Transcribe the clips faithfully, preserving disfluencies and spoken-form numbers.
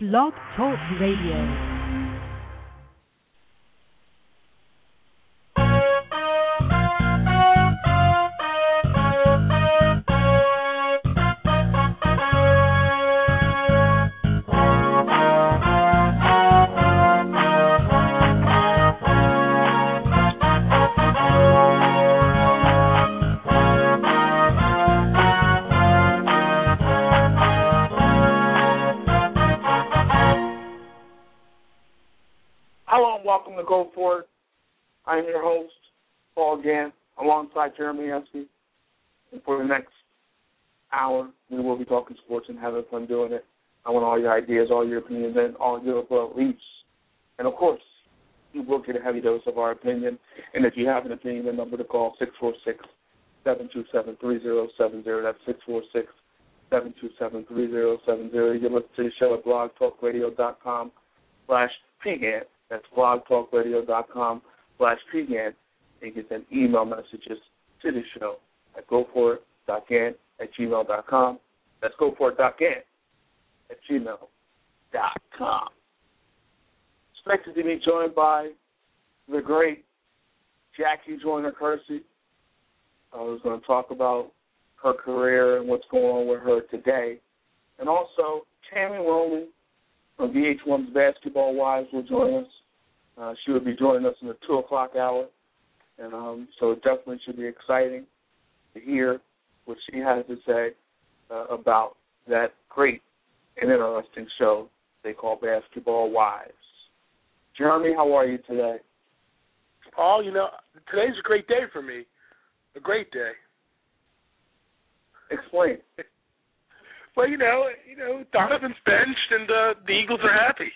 Blog Talk Radio. Welcome to Go For It. I'm your host, Paul Gann, alongside Jeremy Esky. And for the next hour, we will be talking sports and having fun doing it. I want all your ideas, all your opinions, and all your beliefs. And, of course, you will get a heavy dose of our opinion. And if you have an opinion, the number to call, six four six, seven two seven, three zero seven zero. That's six four six, seven two seven, three zero seven zero. You can listen to the show at blogtalkradio.com slash PGAN. That's blogtalkradio.com slash PGAN. And you can send email messages to the show at goforit.gan at gmail.com. That's goforit.gan at gmail.com. Expected to be joined by the great Jackie Joyner-Kersee. I was going to talk about her career and what's going on with her today. And also, Tammy Roman from V H one's Basketball Wives will join us. Uh, she will be joining us in the two o'clock hour, and um, so it definitely should be exciting to hear what she has to say uh, about that great and interesting show they call Basketball Wives. Jeremy, how are you today? Paul, you know, today's a great day for me. A great day. Explain. Well, you know, you know, Donovan's benched and uh, the Eagles are happy.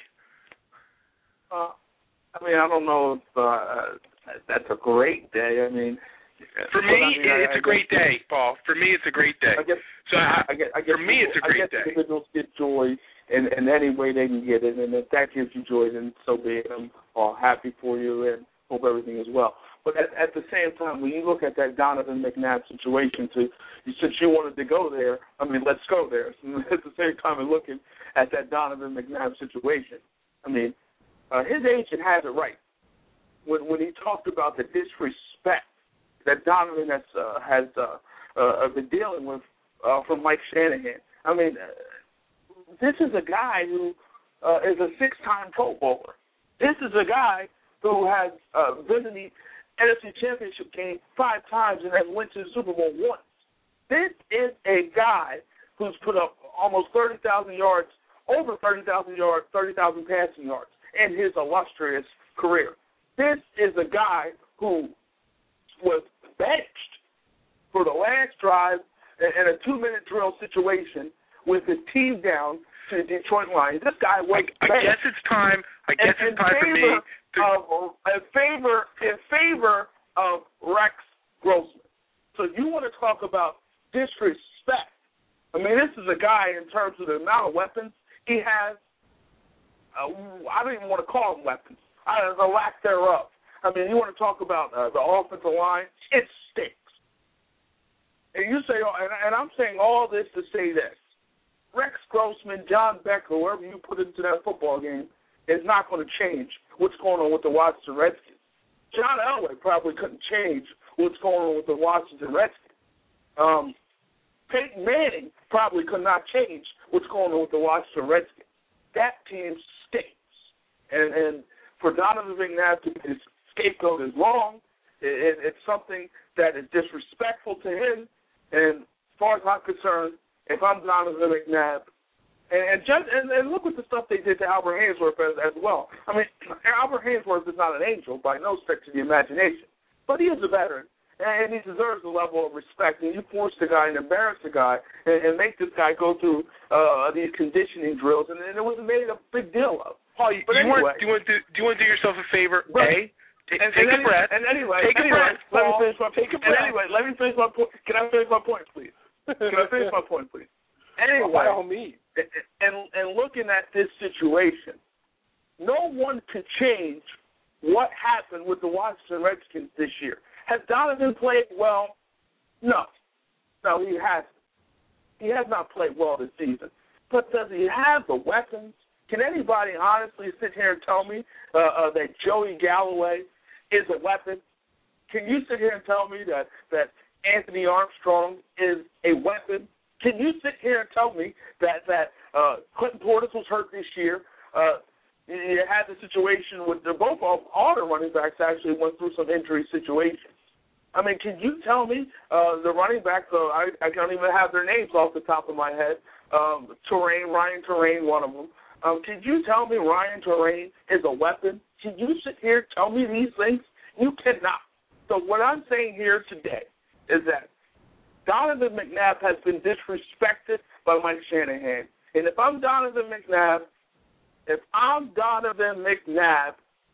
Uh, I mean, I don't know if uh, that's a great day. I mean, for me, I mean, it's I, I a great guess, day, Paul. For me, it's a great day. I guess, so I, I guess, I guess for me, people, it's a great I guess day. Individuals get joy in, in any way they can get it, and if that gives you joy, then so be it. I'm all happy for you and hope everything is well. But at, at the same time, when you look at that Donovan McNabb situation, to since you wanted to go there, I mean, let's go there. So at the same time, and looking at that Donovan McNabb situation, I mean, uh, his agent has it right when when he talked about the disrespect that Donovan has uh, has uh, uh, been dealing with uh, from Mike Shanahan. I mean, uh, this is a guy who uh, is a six-time Pro Bowler. This is a guy who has uh, been in the N F C Championship game five times and has went to the Super Bowl once. This is a guy who's put up almost thirty thousand yards, over thirty thousand yards, thirty thousand passing yards in his illustrious career. This is a guy who was benched for the last drive in a two-minute drill situation with the team down to the Detroit Lions. This guy was I, I guess it's time. I guess in, it's time for me. To... Of, in favor, in favor of Rex Grossman. So you want to talk about disrespect? I mean, this is a guy in terms of the amount of weapons he has. Uh, I don't even want to call them weapons. Uh, the lack thereof. I mean, you want to talk about uh, the offensive line? It stinks. And you say, and, and I'm saying all this to say this: Rex Grossman, John Becker, whoever you put into that football game, is not going to change what's going on with the Washington Redskins. John Elway probably couldn't change what's going on with the Washington Redskins. Um, Peyton Manning probably could not change what's going on with the Washington Redskins. That team stinks. And, and for Donovan McNabb to be his scapegoat is wrong. It, it, it's something that is disrespectful to him. And as far as I'm concerned, if I'm Donovan McNabb, and and, just, and and look at the stuff they did to Albert Haynesworth as, as well. I mean, Albert Haynesworth is not an angel by no stretch of the imagination, but he is a veteran, and he deserves a level of respect. And you force the guy and embarrass the guy and, and make this guy go through uh, these conditioning drills, and, and it was made a big deal of. Paul, you, but you anyway, want, do you want to do, do you want to do yourself a favor? But, a, t- and, take and a any, breath. And anyway, take anyway, a breath. Let Paul. me finish my take a and breath. anyway, let me finish my point. Can I finish my point, please? Can I finish my point, please? Anyway, well, by all means. And and looking at this situation, no one can change what happened with the Washington Redskins this year. Has Donovan played well? No. No, he hasn't. He has not played well this season. But does he have the weapons Can anybody honestly sit here and tell me uh, uh, that Joey Galloway is a weapon? Can you sit here and tell me that, that Anthony Armstrong is a weapon? Can you sit here and tell me that, that uh, Clinton Portis was hurt this year? Uh, you had the situation with the, both all, all the running backs actually went through some injury situations. I mean, can you tell me uh, the running backs, uh, I, I can't even have their names off the top of my head, um, Terrain, Ryan Terrain, one of them. Um, can you tell me Ryan Terrain is a weapon? Can you sit here and tell me these things? You cannot. So what I'm saying here today is that Donovan McNabb has been disrespected by Mike Shanahan. And if I'm Donovan McNabb, if I'm Donovan McNabb,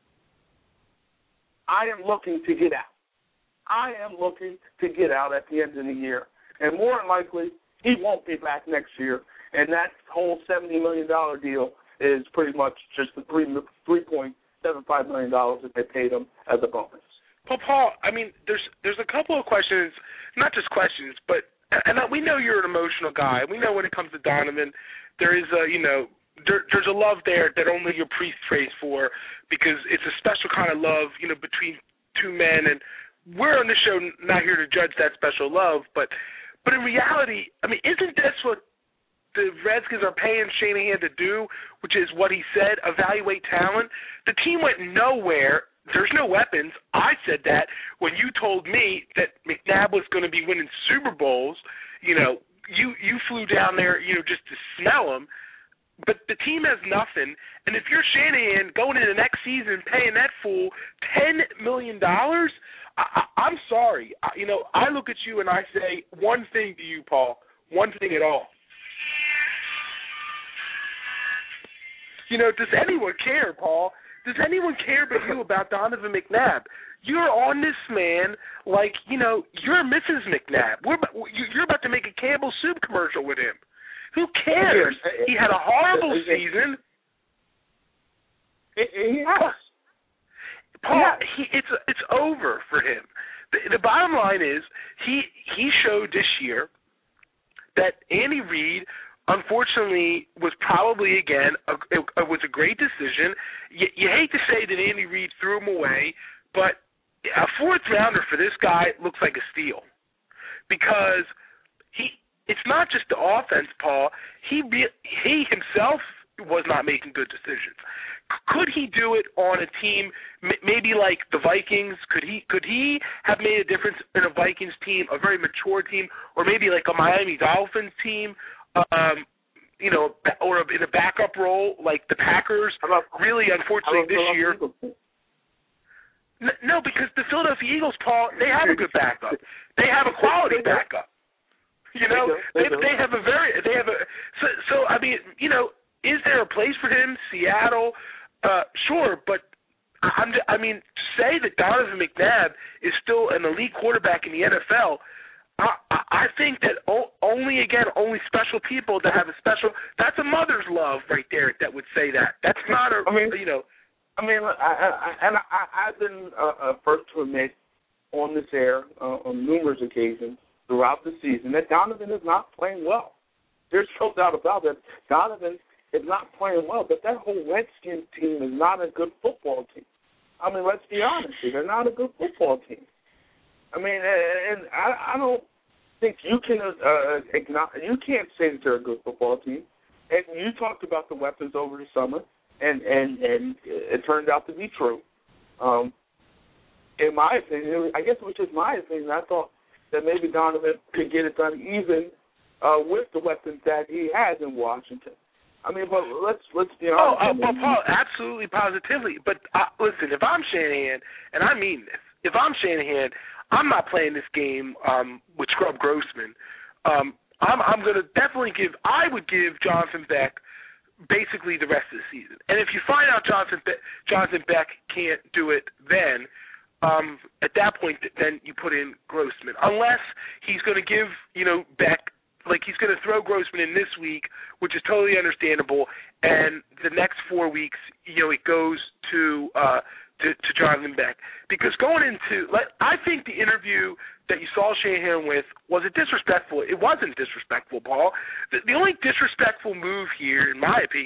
I am looking to get out. I am looking to get out at the end of the year. And more than likely, he won't be back next year. And that whole seventy million dollars deal is pretty much just the three point seven five million dollars that they paid him as a bonus. Well, Paul, I mean, there's there's a couple of questions, not just questions, but and we know you're an emotional guy. We know when it comes to Donovan, there is a, you know, there, there's a love there that only your priest prays for, because it's a special kind of love, you know, between two men. And we're on this show not here to judge that special love, but but in reality, I mean, isn't this what the Redskins are paying Shanahan to do, which is what he said, evaluate talent? The team went nowhere. There's no weapons. I said that when you told me that McNabb was going to be winning Super Bowls. You know, you, you flew down there, you know, just to smell them. But the team has nothing. And if you're Shanahan going into next season paying that fool ten million dollars, I, I, I'm sorry. I, you know, I look at you and I say one thing to you, Paul, one thing at all. You know, does anyone care, Paul? Does anyone care but you about Donovan McNabb? You're on this man like, you know, you're Missus McNabb. We're, you're about to make a Campbell Soup commercial with him. Who cares? He had a horrible season. He has. Paul, he, it's it's over for him. The, the bottom line is he he showed this year that Andy Reid, unfortunately, was probably, again, a, it, it was a great decision. You, you hate to say that Andy Reid threw him away, but a fourth rounder for this guy looks like a steal, because he it's not just the offense, Paul. He he himself was not making good decisions. Could he do it on a team maybe like the Vikings? Could he could he have made a difference in a Vikings team, a very mature team, or maybe like a Miami Dolphins team? Um, you know, or in a backup role like the Packers. About, really, unfortunately, this year. No, because the Philadelphia Eagles, Paul, they have a good backup. They have a quality backup. You know, they they, they have a very they have a so so I mean, you know, is there a place for him? Seattle, uh, sure, but I'm I mean, to say that Donovan McNabb is still an elite quarterback in the N F L. I, I think that only, again, only special people that have a special – that's a mother's love right there that would say that. That's not a, I mean, you know. I mean, I, I, and I, I've been uh, first to admit on this air uh, on numerous occasions throughout the season that Donovan is not playing well. There's no doubt about that. Donovan is not playing well, but that whole Redskins team is not a good football team. I mean, let's be honest here. They're not a good football team. I mean, and I, I don't think you can uh, acknowledge, you can't say that they're a good football team. And you talked about the weapons over the summer, and, and, and it turned out to be true. Um, in my opinion, I guess it was just my opinion, I thought that maybe Donovan could get it done even uh, with the weapons that he has in Washington. I mean, but let's let's be honest. Oh, uh, but Paul, absolutely, positively. But uh, listen, if I'm Shanahan, and I mean this, if I'm Shanahan, I'm not playing this game um, with Scrub Grossman. Um, I'm, I'm going to definitely give – I would give Jonathan Beck basically the rest of the season. And if you find out Jonathan, Be- Jonathan Beck can't do it then, um, at that point, then you put in Grossman. Unless he's going to give, you know, Beck – like he's going to throw Grossman in this week, which is totally understandable, and the next four weeks, you know, it goes to uh, – To, to Jonathan Beck. Because going into, like, I think the interview that you saw Shanahan with, was it disrespectful? It wasn't disrespectful, Paul. The, the only disrespectful move here, in my opinion,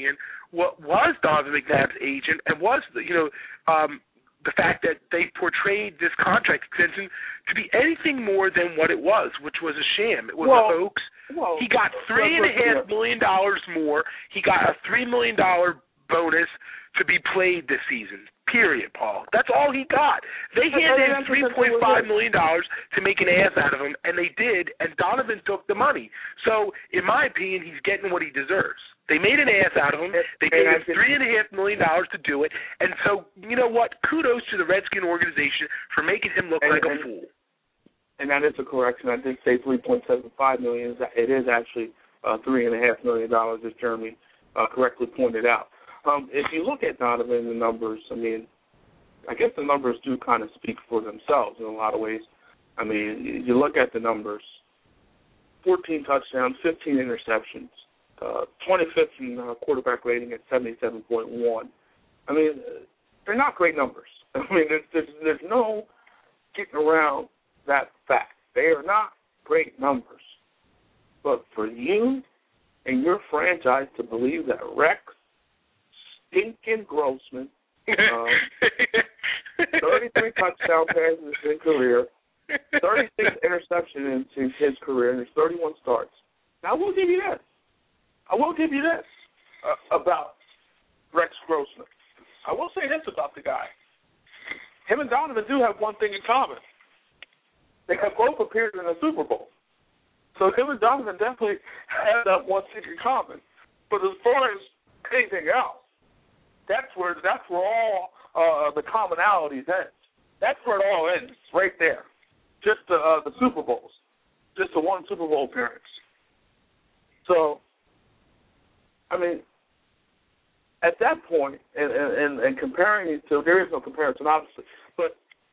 what was Donovan McNabb's agent and was, you know, um, the fact that they portrayed this contract extension to be anything more than what it was, which was a sham. It was well, a hoax. Well, he got three and a half million dollars more. He got a three million dollar bonus to be played this season. Period, Paul. That's all he got. They handed him three point five million dollars to make an ass out of him, and they did. And Donovan took the money. So, in my opinion, he's getting what he deserves. They made an ass out of him. They gave him three and a half million dollars to do it. And so, you know what? Kudos to the Redskin organization for making him look and, like and, a fool. And that is a correction. I did say three point seven five million dollars. It is actually uh, three and a half million dollars, as Jeremy uh, correctly pointed out. Um, if you look at Donovan, the numbers, I mean, I guess the numbers do kind of speak for themselves in a lot of ways. I mean, you look at the numbers: fourteen touchdowns, fifteen interceptions. Uh, twenty-fifth in uh, quarterback rating at seventy-seven point one. I mean, they're not great numbers. I mean, there's, there's, there's no getting around that fact. They are not great numbers. But for you and your franchise to believe that Rex stinking Grossman, uh, thirty-three touchdown passes in his career, thirty-six interceptions in his career, and there's thirty-one starts. Now, I will give you this. I will give you this uh, about Rex Grossman. I will say this about the guy. Him and Donovan do have one thing in common. They have both appeared in a Super Bowl. So him and Donovan definitely have that one thing in common. But as far as anything else, that's where that's where all uh, the commonalities end. That's where it all ends, right there. Just the, uh, the Super Bowls. Just the one Super Bowl appearance. So, I mean, at that point, and, and, and comparing these two, there is no comparison, obviously, but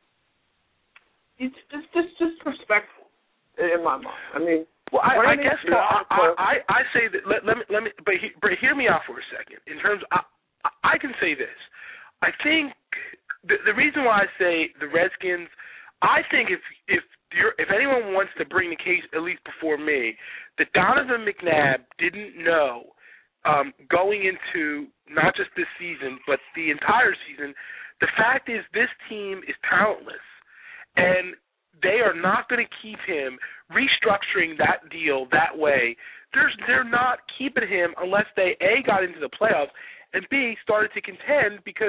it's just just, just respectful in my mind. I mean, well, I, I guess Paul, I, I I say that. Let, let me let me, but, he, but hear me out for a second. In terms, of, I I can say this. I think the the reason why I say the Redskins, I think if if you're, if anyone wants to bring the case, at least before me, that Donovan McNabb didn't know. Um, going into not just this season, but the entire season, the fact is this team is talentless, and they are not going to keep him restructuring that deal that way. There's, they're not keeping him unless they, A, got into the playoffs, and B, started to contend, because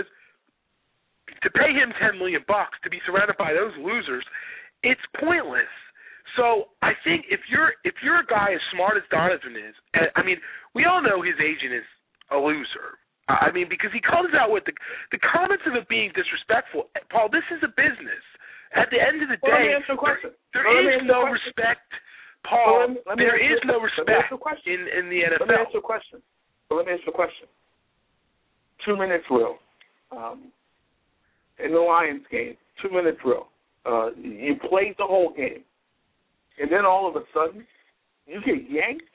to pay him ten million bucks to be surrounded by those losers, it's pointless. So I think if you're if you're a guy as smart as Donovan is, and, I mean, we all know his agent is a loser. I mean, because he comes out with the the comments of it being disrespectful. Paul, this is a business. At the end of the well, day, let me answer a question. there, there well, is no respect, Paul. Well, let me, let me there is no respect in, in the N F L. Let me answer a question. Well, let me answer a question. Two minute drill. Um, in the Lions game, two minute drill. Uh, you played the whole game. And then all of a sudden, you get yanked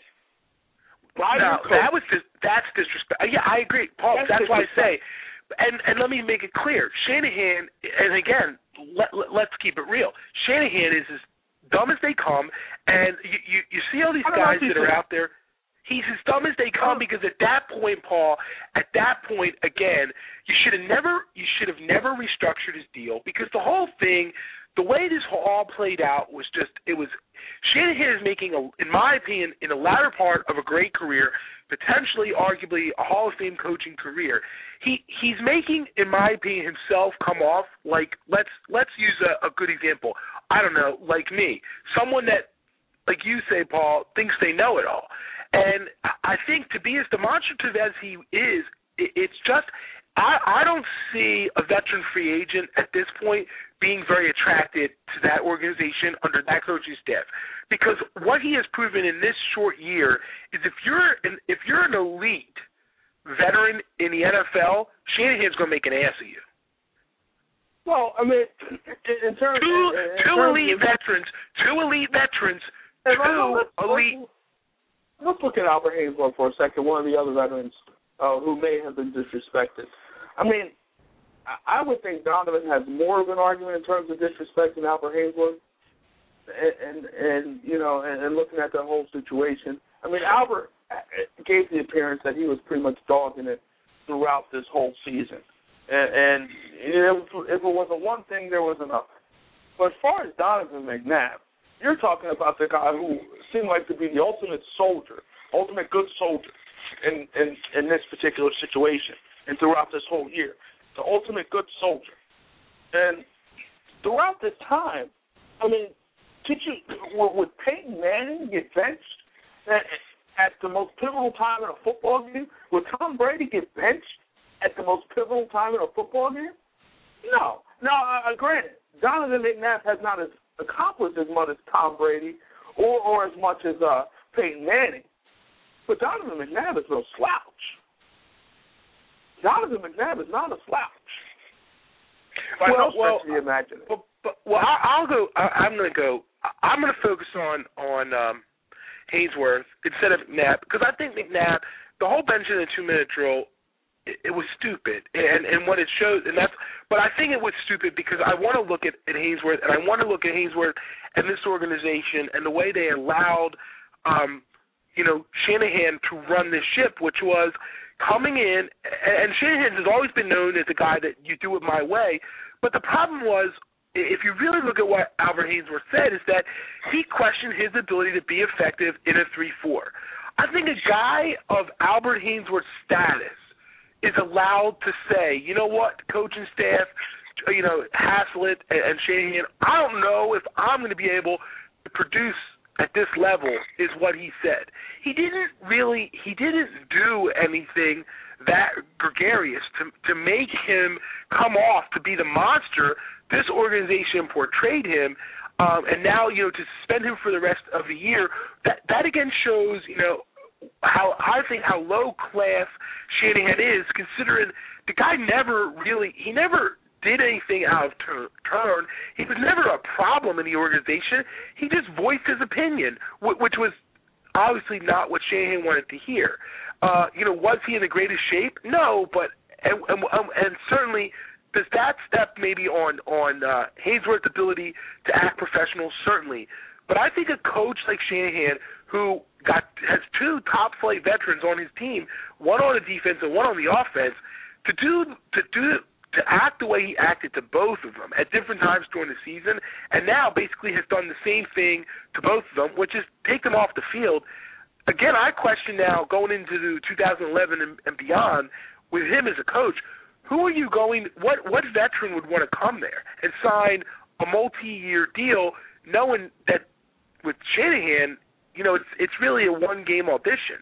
by no, your coach. that was dis- that's disrespect. Yeah, I agree, Paul. That's, that's why I say, and and let me make it clear, Shanahan. And again, let, let, let's keep it real. Shanahan is as dumb as they come, and you you, you see all these guys that are out there. He's as dumb as they come, because at that point, Paul, at that point, again, you should have never you should have never restructured his deal, because the whole thing. The way this all played out was just, it was, Shanahan is making, a, in my opinion, in the latter part of a great career, potentially, arguably, a Hall of Fame coaching career. He he's making, in my opinion, himself come off like, let's let's use a, a good example. I don't know, like me. Someone that, like you say, Paul, thinks they know it all. And I think to be as demonstrative as he is, it, it's just, I, I don't see a veteran free agent at this point being very attracted to that organization under that coaching staff, because what he has proven in this short year is if you're an, if you're an elite veteran in the N F L, Shanahan's going to make an ass of you. Well, I mean, in terms two in, in two terms elite of, veterans, two elite veterans, two let's, elite. Let's, let's look at Albert Haynesworth for a second. One of the other veterans uh, who may have been disrespected. I mean, I would think Donovan has more of an argument in terms of disrespecting Albert Haynesworth, and, and and you know, and, and looking at the whole situation. I mean, Albert gave the appearance that he was pretty much dogging it throughout this whole season. And, and if, if it wasn't one thing, there was another. But as far as Donovan McNabb, you're talking about the guy who seemed like to be the ultimate soldier, ultimate good soldier in, in, in this particular situation and throughout this whole year. The ultimate good soldier. And throughout this time, I mean, did you, would Peyton Manning get benched at, at the most pivotal time in a football game? Would Tom Brady get benched at the most pivotal time in a football game? No. Now, uh, granted, Donovan McNabb has not as accomplished as much as Tom Brady or, or as much as uh, Peyton Manning. But Donovan McNabb is no slouch. Donovan McNabb is not a slouch. By well, no well, stretch of the imagination. But, but, well, I, I'll go. I, I'm going to go. I'm going to focus on on um, Haynesworth instead of McNabb because I think McNabb, the whole benching the two-minute drill, it, it was stupid, and and what it shows, and that's. But I think it was stupid because I want to look at, at Haynesworth, and I want to look at Haynesworth and this organization and the way they allowed, um, you know, Shanahan to run this ship, which was coming in, and Shanahan has always been known as the guy that you do it my way, but the problem was, if you really look at what Albert Haynesworth said, is that he questioned his ability to be effective in a three four. I think a guy of Albert Haynesworth's status is allowed to say, you know what, coaching staff, you know, Haslett and, and Shanahan, I don't know if I'm going to be able to produce at this level, is what he said. He didn't really, he didn't do anything that gregarious to to make him come off to be the monster this organization portrayed him, um, and now, you know, to suspend him for the rest of the year, that, that again shows, you know, how I think how low class Shanahan is, considering the guy never really, he never did anything out of turn. He was never a problem in the organization. He just voiced his opinion, which was obviously not what Shanahan wanted to hear. Uh, you know, was he in the greatest shape? No, but and, and, and certainly does that step maybe on on uh, Haynesworth's ability to act professional? Certainly, but I think a coach like Shanahan, who got has two top flight veterans on his team, one on the defense and one on the offense, to do to do. to act the way he acted to both of them at different times during the season, and now basically has done the same thing to both of them, which is take them off the field. Again, I question now, going into two thousand eleven and, and beyond, with him as a coach, who are you going, what, what veteran would want to come there and sign a multi-year deal knowing that with Shanahan, you know, it's it's really a one-game audition.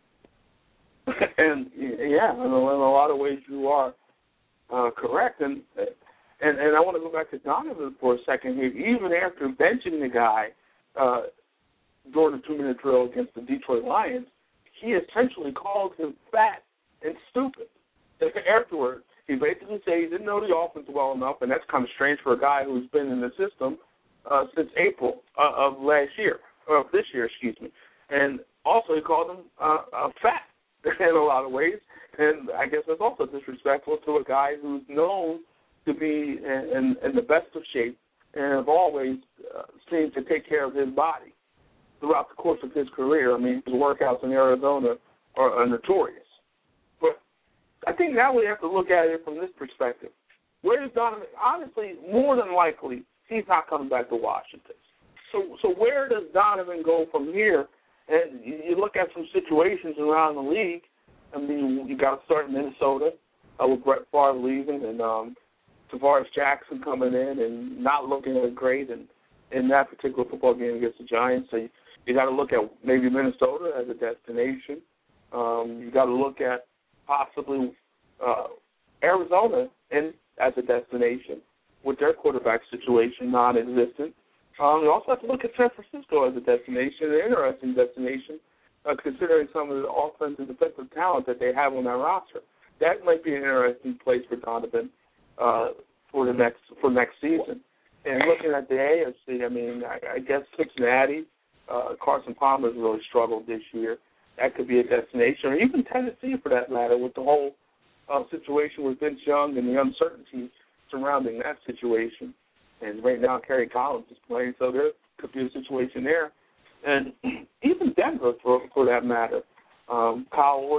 And, yeah, in a, in a lot of ways you are. Uh, correct, and, and and I want to go back to Donovan for a second here. Even after benching the guy uh, during the two-minute drill against the Detroit Lions, he essentially called him fat and stupid. Afterwards, he basically said he didn't know the offense well enough, and that's kind of strange for a guy who's been in the system uh, since April uh, of last year, or of this year, excuse me. And also he called him uh, uh, fat in a lot of ways. And I guess that's also disrespectful to a guy who's known to be in, in, in the best of shape and have always uh, seemed to take care of his body throughout the course of his career. I mean, his workouts in Arizona are, are notorious. But I think now we have to look at it from this perspective. Where is Donovan? Honestly, more than likely, he's not coming back to Washington. So, so where does Donovan go from here? And you, you look at some situations around the league. I mean, you got to start in Minnesota uh, with Brett Favre leaving and um, Tavares Jackson coming in and not looking as great in, in that particular football game against the Giants. So you, you got to look at maybe Minnesota as a destination. Um, you got to look at possibly uh, Arizona and as a destination with their quarterback situation non-existent. Um, you also have to look at San Francisco as a destination, an interesting destination. Uh, considering some of the offensive and defensive talent that they have on that roster, that might be an interesting place for Donovan uh, for the next for next season. And looking at the A F C, I mean, I, I guess Cincinnati, uh, Carson Palmer's really struggled this year. That could be a destination, or even Tennessee for that matter, with the whole uh, situation with Vince Young and the uncertainty surrounding that situation. And right now, Kerry Collins is playing, so there could be a situation there. And even Denver, for, for that matter, um, Kyle Orton,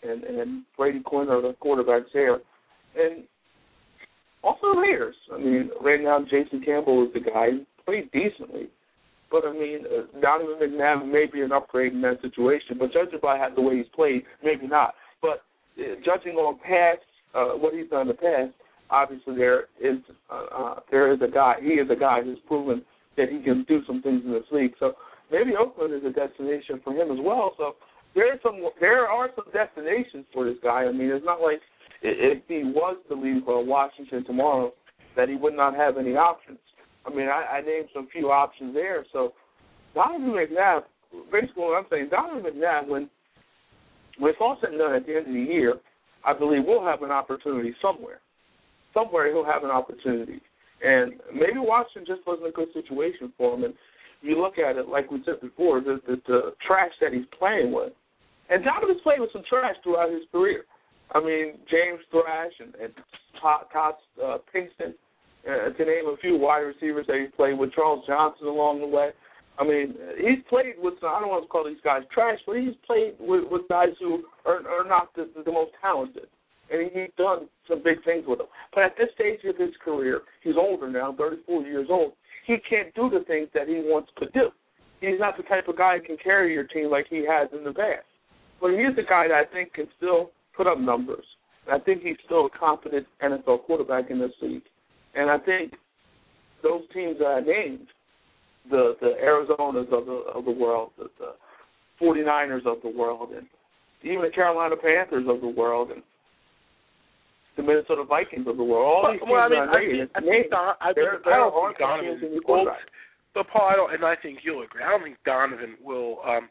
and, and Brady Quinn are the quarterbacks there. And also Raiders. I mean, right now Jason Campbell is the guy who played decently. But, I mean, uh, Donovan McNabb may be an upgrade in that situation, but judging by how, the way he's played, maybe not. But uh, judging on past, uh, what he's done in the past, obviously there is uh, uh, there is a guy, he is a guy who's proven that he can do some things in this league. So maybe Oakland is a destination for him as well. So there are some, there are some destinations for this guy. I mean, it's not like if he was to leave uh, Washington tomorrow that he would not have any options. I mean, I, I named some few options there. So Donovan McNabb, basically what I'm saying, Donovan McNabb, when, when it's all said and done at the end of the year, I believe we'll have an opportunity somewhere. Somewhere he'll have an opportunity. And maybe Washington just wasn't a good situation for him. And you look at it, like we said before, the, the, the trash that he's playing with. And Donovan's played with some trash throughout his career. I mean, James Thrash and, and Todd, Todd uh, Pinkston, Uh, to name a few wide receivers that he's played with, Charles Johnson along the way. I mean, he's played with, I don't want to call these guys trash, but he's played with, with guys who are, are not the, the most talented. And he's done some big things with them. But at this stage of his career, he's older now, thirty-four years old, he can't do the things that he once could do. He's not the type of guy who can carry your team like he has in the past. But he is the guy that I think can still put up numbers. And I think he's still a competent N F L quarterback in this league. And I think those teams that I named, the the Arizonas of the of the world, the, the forty-niners of the world, and even the Carolina Panthers of the world, and the Minnesota Vikings of the world, all these teams well, I mean, that I named, I think, Don, I think, there I don't are think Donovan teams in the will, quarterback. but Paul, I don't, and I think you'll agree, I don't think Donovan will, um,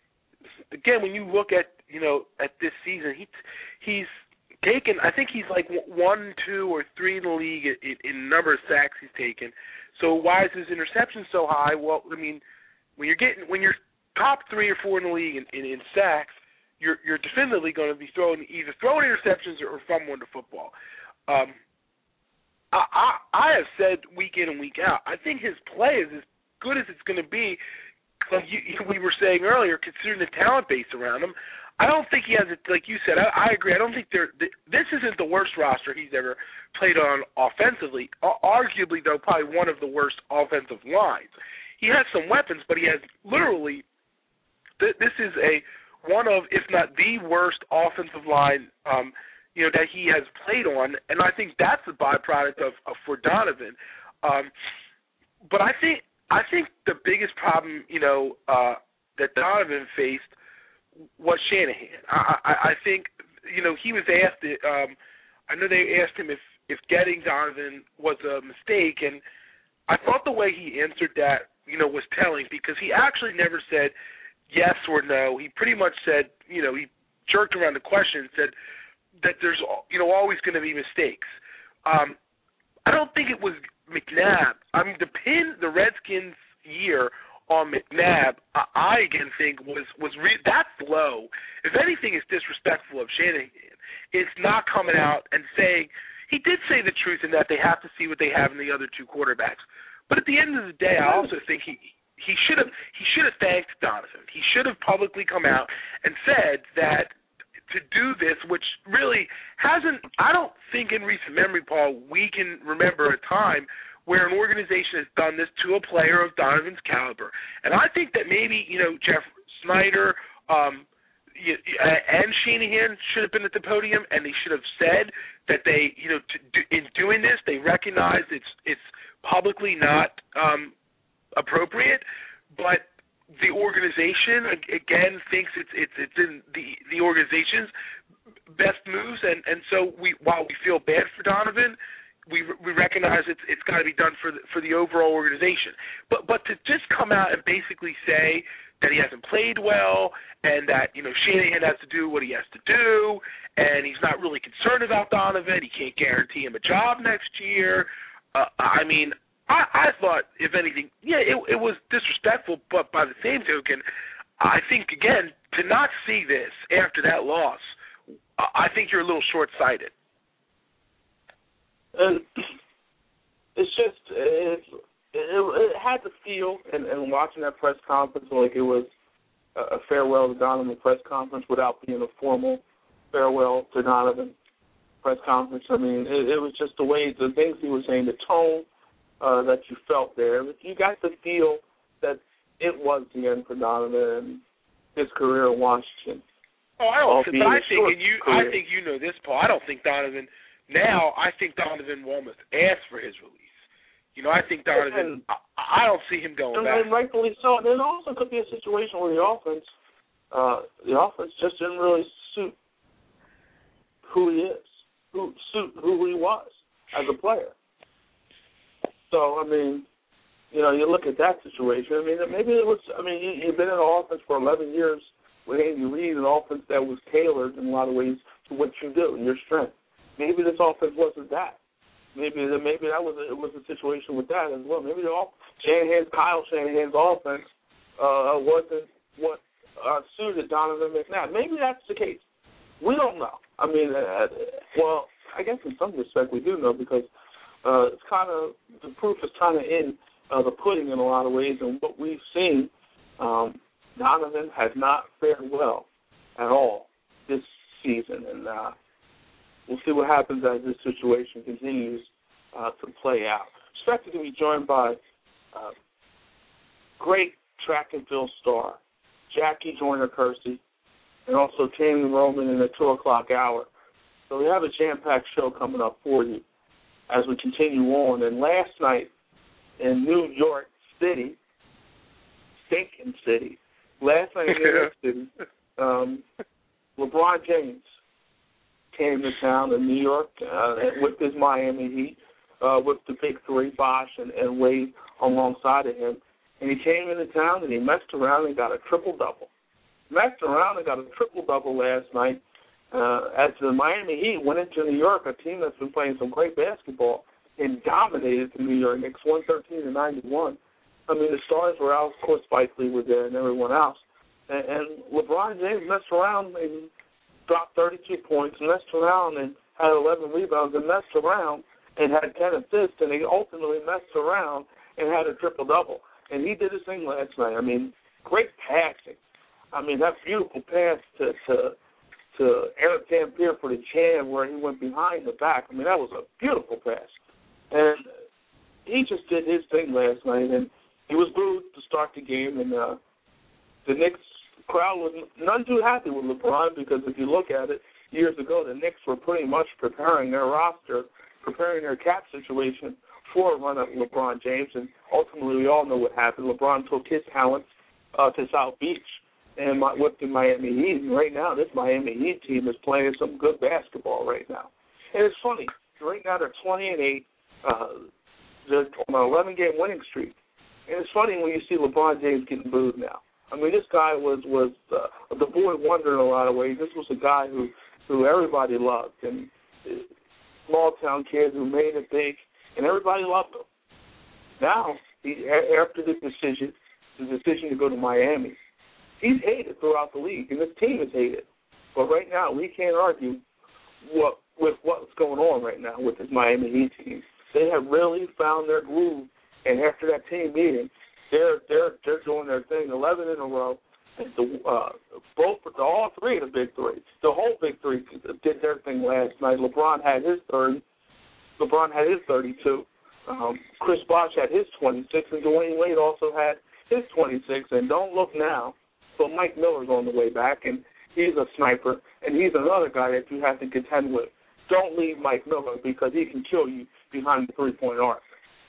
again, when you look at, you know, at this season, he he's taken, I think he's like one, two, or three in the league in, in number of sacks he's taken. So why is his interception so high? Well, I mean, when you're getting when you're top three or four in the league in, in, in sacks, you're you're definitively going to be throwing either throwing interceptions or, or fumbling the football. Um, I, I I have said week in and week out, I think his play is as good as it's going to be. Like you, we were saying earlier, considering the talent base around him. I don't think he has it, like you said, I, I agree. I don't think there. This isn't the worst roster he's ever played on offensively. Arguably, though, probably one of the worst offensive lines. He has some weapons, but he has literally, this is a one of, if not the worst offensive line, um, you know, that he has played on, and I think that's a byproduct of, of for Donovan. Um, but I think, I think the biggest problem, you know, uh, that Donovan faced was Shanahan. I, I, I think, you know, he was asked, it, um, I know they asked him if, if getting Donovan was a mistake, and I thought the way he answered that, you know, was telling, because he actually never said yes or no. He pretty much said, you know, he jerked around the question and said that there's, you know, always going to be mistakes. Um, I don't think it was McNabb. I mean, to pin the Redskins' year on McNabb, I again think was was re- that's low. If anything, it's disrespectful of Shanahan. It's not coming out and saying he did say the truth in that they have to see what they have in the other two quarterbacks. But at the end of the day, I also think he he should have he should have thanked Donovan. He should have publicly come out and said that to do this, which really hasn't. I don't think in recent memory, Paul, we can remember a time where an organization has done this to a player of Donovan's caliber. And I think that maybe, you know, Jeff Snyder um, and Shanahan should have been at the podium, and they should have said that they, you know, to do, in doing this, they recognize it's it's publicly not um, appropriate, but the organization, again, thinks it's it's it's in the, the organization's best moves, and, and so we while we feel bad for Donovan, we we recognize it's it's got to be done for the, for the overall organization. But but to just come out and basically say that he hasn't played well and that, you know, Shanahan has to do what he has to do and he's not really concerned about Donovan, he can't guarantee him a job next year. Uh, I mean, I, I thought, if anything, yeah, it, it was disrespectful, but by the same token, I think, again, to not see this after that loss, I think you're a little short-sighted. And it's just, it, it, it had to feel, and, and watching that press conference, like it was a farewell to Donovan press conference without being a formal farewell to Donovan press conference. I mean, it, it was just the way, the things he was saying, the tone uh, that you felt there. You got to feel that it was the end for Donovan and his career in Washington. Oh, I don't. But I think, and you, career. I think you know this, Paul. I don't think Donovan. Now, I think Donovan will almost ask for his release. You know, I think Donovan. And, I, I don't see him going and, back. And rightfully so. There also could be a situation where the offense, uh, the offense just didn't really suit who he is, who suit who he was as a player. So, I mean, you know, you look at that situation. I mean, maybe it was. I mean, you, you've been in the offense for eleven years with Andy Reid, an offense that was tailored in a lot of ways to what you do and your strength. Maybe this offense wasn't that. Maybe maybe that was a, it was a situation with that as well. Maybe the all Shanahan's Kyle Shanahan's offense uh, wasn't what uh, suited Donovan McNabb. Maybe that's the case. We don't know. I mean, uh, well, I guess in some respect we do know because uh, it's kind of the proof is kind of in uh, the pudding in a lot of ways, and what we've seen. Um, Donovan has not fared well at all this season, and uh, we'll see what happens as this situation continues uh, to play out. Expected to be joined by uh, great track and field star Jackie Joyner-Kersee, and also Tammy Roman in the two o'clock hour. So we have a jam-packed show coming up for you as we continue on. And last night in New York City, stinking city, Last night in New York City, um, LeBron James came to town in New York uh, with his Miami Heat, uh, with the big three, Bosh and, and Wade alongside of him. And he came into town and he messed around and got a triple-double. Messed around and got a triple-double last night uh, as the Miami Heat went into New York, a team that's been playing some great basketball, and dominated the New York Knicks one thirteen to ninety-one. I mean, the stars were out. Of course, Spike Lee was there and everyone else. And, and LeBron James messed around and dropped thirty-two points, messed around and had eleven rebounds, and messed around and had ten assists, and he ultimately messed around and had a triple-double. And he did his thing last night. I mean, great passing. I mean, that beautiful pass to to, to Eric Dampier for the jam where he went behind the back. I mean, that was a beautiful pass. And he just did his thing last night, and he was booed to start the game, and uh, the Knicks crowd was none too happy with LeBron because if you look at it, years ago, the Knicks were pretty much preparing their roster, preparing their cap situation for a run at LeBron James, and ultimately we all know what happened. LeBron took his talents uh, to South Beach and my, with the Miami Heat. And right now, this Miami Heat team is playing some good basketball right now. And it's funny. Right now they're twenty and eight. Uh, they're on an eleven-game winning streak. And it's funny when you see LeBron James getting booed now. I mean, this guy was was uh, the boy wonder in a lot of ways. This was a guy who, who everybody loved, and small town kid who made it big, and everybody loved him. Now, he, after the decision, the decision to go to Miami, he's hated throughout the league, and this team is hated. But right now, we can't argue what with what's going on right now with this Miami Heat team. They have really found their groove. And after that team meeting, they're they're they're doing their thing, eleven in a row. And the, uh, both, all three of the big three, the whole big three did their thing last night. LeBron had his thirty. LeBron had his thirty-two. Um, Chris Bosh had his twenty-six, and Dwayne Wade also had his twenty-six. And don't look now, but Mike Miller's on the way back, and he's a sniper, and he's another guy that you have to contend with. Don't leave Mike Miller because he can kill you behind the three-point arc.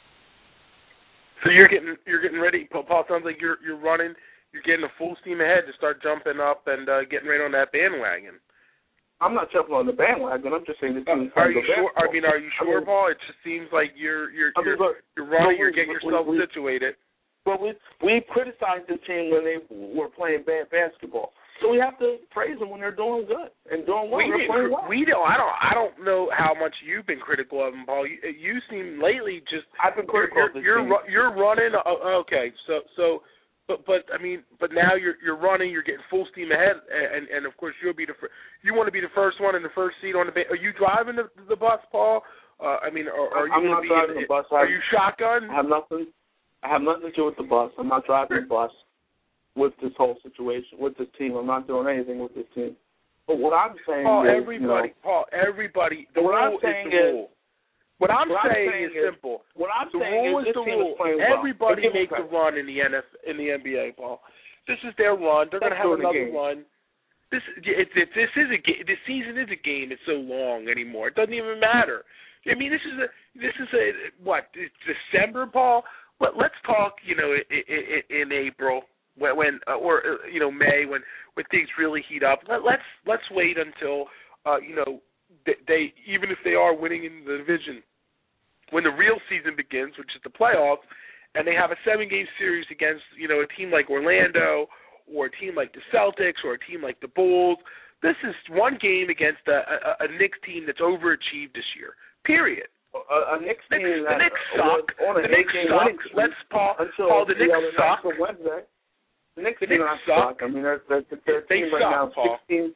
So you're getting you're getting ready, Paul. Sounds like you're you're running, you're getting a full steam ahead to start jumping up and uh, getting right on that bandwagon. I'm not jumping on the bandwagon. I'm just saying this uh, Are you sure? I mean, are you sure, I mean, Paul? It just seems like you're you're I mean, you're, look, you're running, we, you're getting yourself we, we, situated. But we we criticized the team when they were playing bad basketball. So we have to praise them when they're doing good and doing well. We, they're playing well. we don't. I don't. I don't know how much you've been critical of them, Paul. You, you seem lately just. I've been critical you're, of this you're, team. You're running. Uh, okay, so so, but but I mean, but now you're you're running. You're getting full steam ahead, and and of course you'll be the. Fir- you want to be the first one in the first seat on the. Ba- are you driving the, the bus, Paul? Uh, I mean, are, are you I'm not be driving in, the bus. Are I, you shotgun? I have nothing. I have nothing to do with the bus. I'm not driving the bus with this whole situation, with this team. I'm not doing anything with this team. But what I'm saying Paul, is, everybody, you know, Paul, everybody. The what rule I'm saying is the is, rule. What I'm what saying, I'm saying is, is simple. What I'm the saying rule is, is this the team rule. is playing well. Everybody Give makes a run in the N F in the N B A, Paul. This is their run. They're going to have another run. This it, it, this is a game. This season is a game. It's so long anymore. It doesn't even matter. I mean, this is a this is a what it's December, Paul. Let, let's talk. You know, in, in April when, when uh, or uh, you know May when when things really heat up. Let, let's let's wait until uh, you know they, they even if they are winning in the division, when the real season begins, which is the playoffs, and they have a seven-game series against you know a team like Orlando, or a team like the Celtics, or a team like the Bulls. This is one game against a, a, a Knicks team that's overachieved this year, period. A, a Knicks team Knicks, that the Knicks suck. The Knicks suck. Let's, Paul, Paul the Knicks suck. The Knicks the do Knicks not suck. suck. I mean, they're, they're, they're they team suck, right now, Paul. sixteen,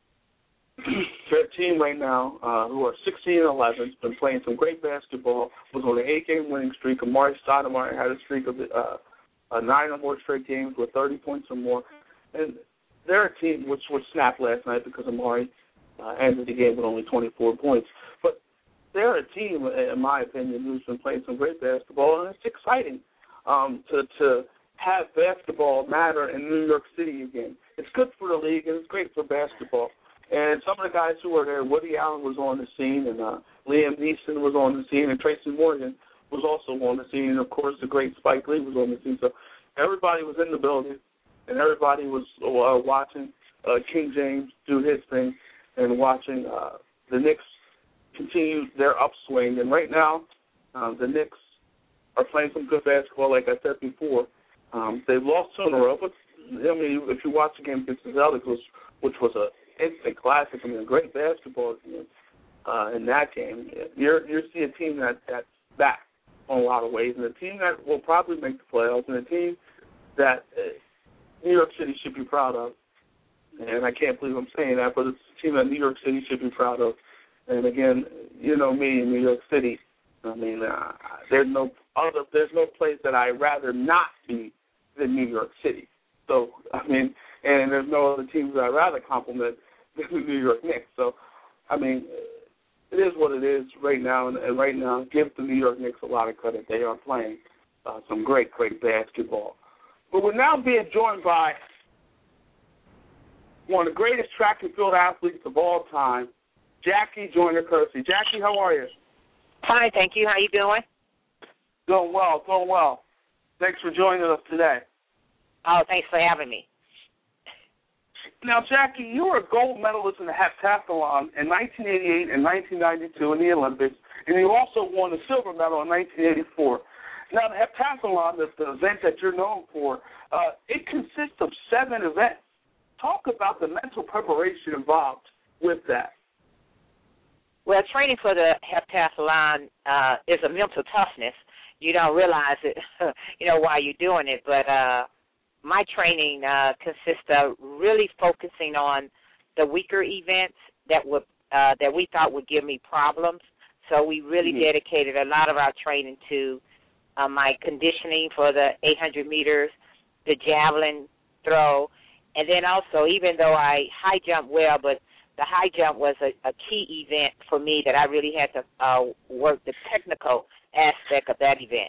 their team right now, uh, who are sixteen and eleven, has been playing some great basketball, was on an eight-game winning streak. Amari Stoudemire had a streak of uh, uh, nine or more straight games with thirty points or more. And they're a team which was snapped last night because Amari uh, ended the game with only twenty-four points. But they're a team, in my opinion, who's been playing some great basketball, and it's exciting um, to to have basketball matter in New York City again. It's good for the league, and it's great for basketball. And some of the guys who were there, Woody Allen was on the scene, and uh, Liam Neeson was on the scene, and Tracy Morgan was also on the scene, and, of course, the great Spike Lee was on the scene. So everybody was in the building, and everybody was uh, watching uh, King James do his thing and watching uh, the Knicks continue their upswing. And right now, uh, the Knicks are playing some good basketball, like I said before. Um, they've lost two in a row, but I mean, if you watch the game against the Celtics, which, which was a instant classic, I mean, a great basketball game uh, in that game, you're you see a team that that's back in a lot of ways, and a team that will probably make the playoffs, and a team that uh, New York City should be proud of. And I can't believe I'm saying that, but it's a team that New York City should be proud of. And again, you know me in New York City. I mean, uh, there's no other, there's no place that I'd rather not be than New York City. So I mean, and there's no other teams that I'd rather compliment than the New York Knicks. So I mean, it is what it is right now, and, and right now, give the New York Knicks a lot of credit. They are playing uh, some great, great basketball. But we're now being joined by one of the greatest track and field athletes of all time, Jackie Joyner-Kersee. Jackie, how are you? Fine, thank you. How you doing? Doing well, doing well. Thanks for joining us today. Oh, thanks for having me. Now, Jackie, you were a gold medalist in the heptathlon in nineteen eighty-eight and nineteen ninety-two in the Olympics, and you also won a silver medal in nineteen eighty-four. Now, the heptathlon, the, the event that you're known for, uh, it consists of seven events. Talk about the mental preparation involved with that. Well, training for the heptathlon uh, is a mental toughness. You don't realize it, you know, while you're doing it. But uh, my training uh, consists of really focusing on the weaker events that would uh, that we thought would give me problems. So we really mm-hmm. dedicated a lot of our training to uh, my conditioning for the eight hundred meters, the javelin throw, and then also, even though I high jump well, but the high jump was a, a key event for me that I really had to uh, work the technical aspect of that event.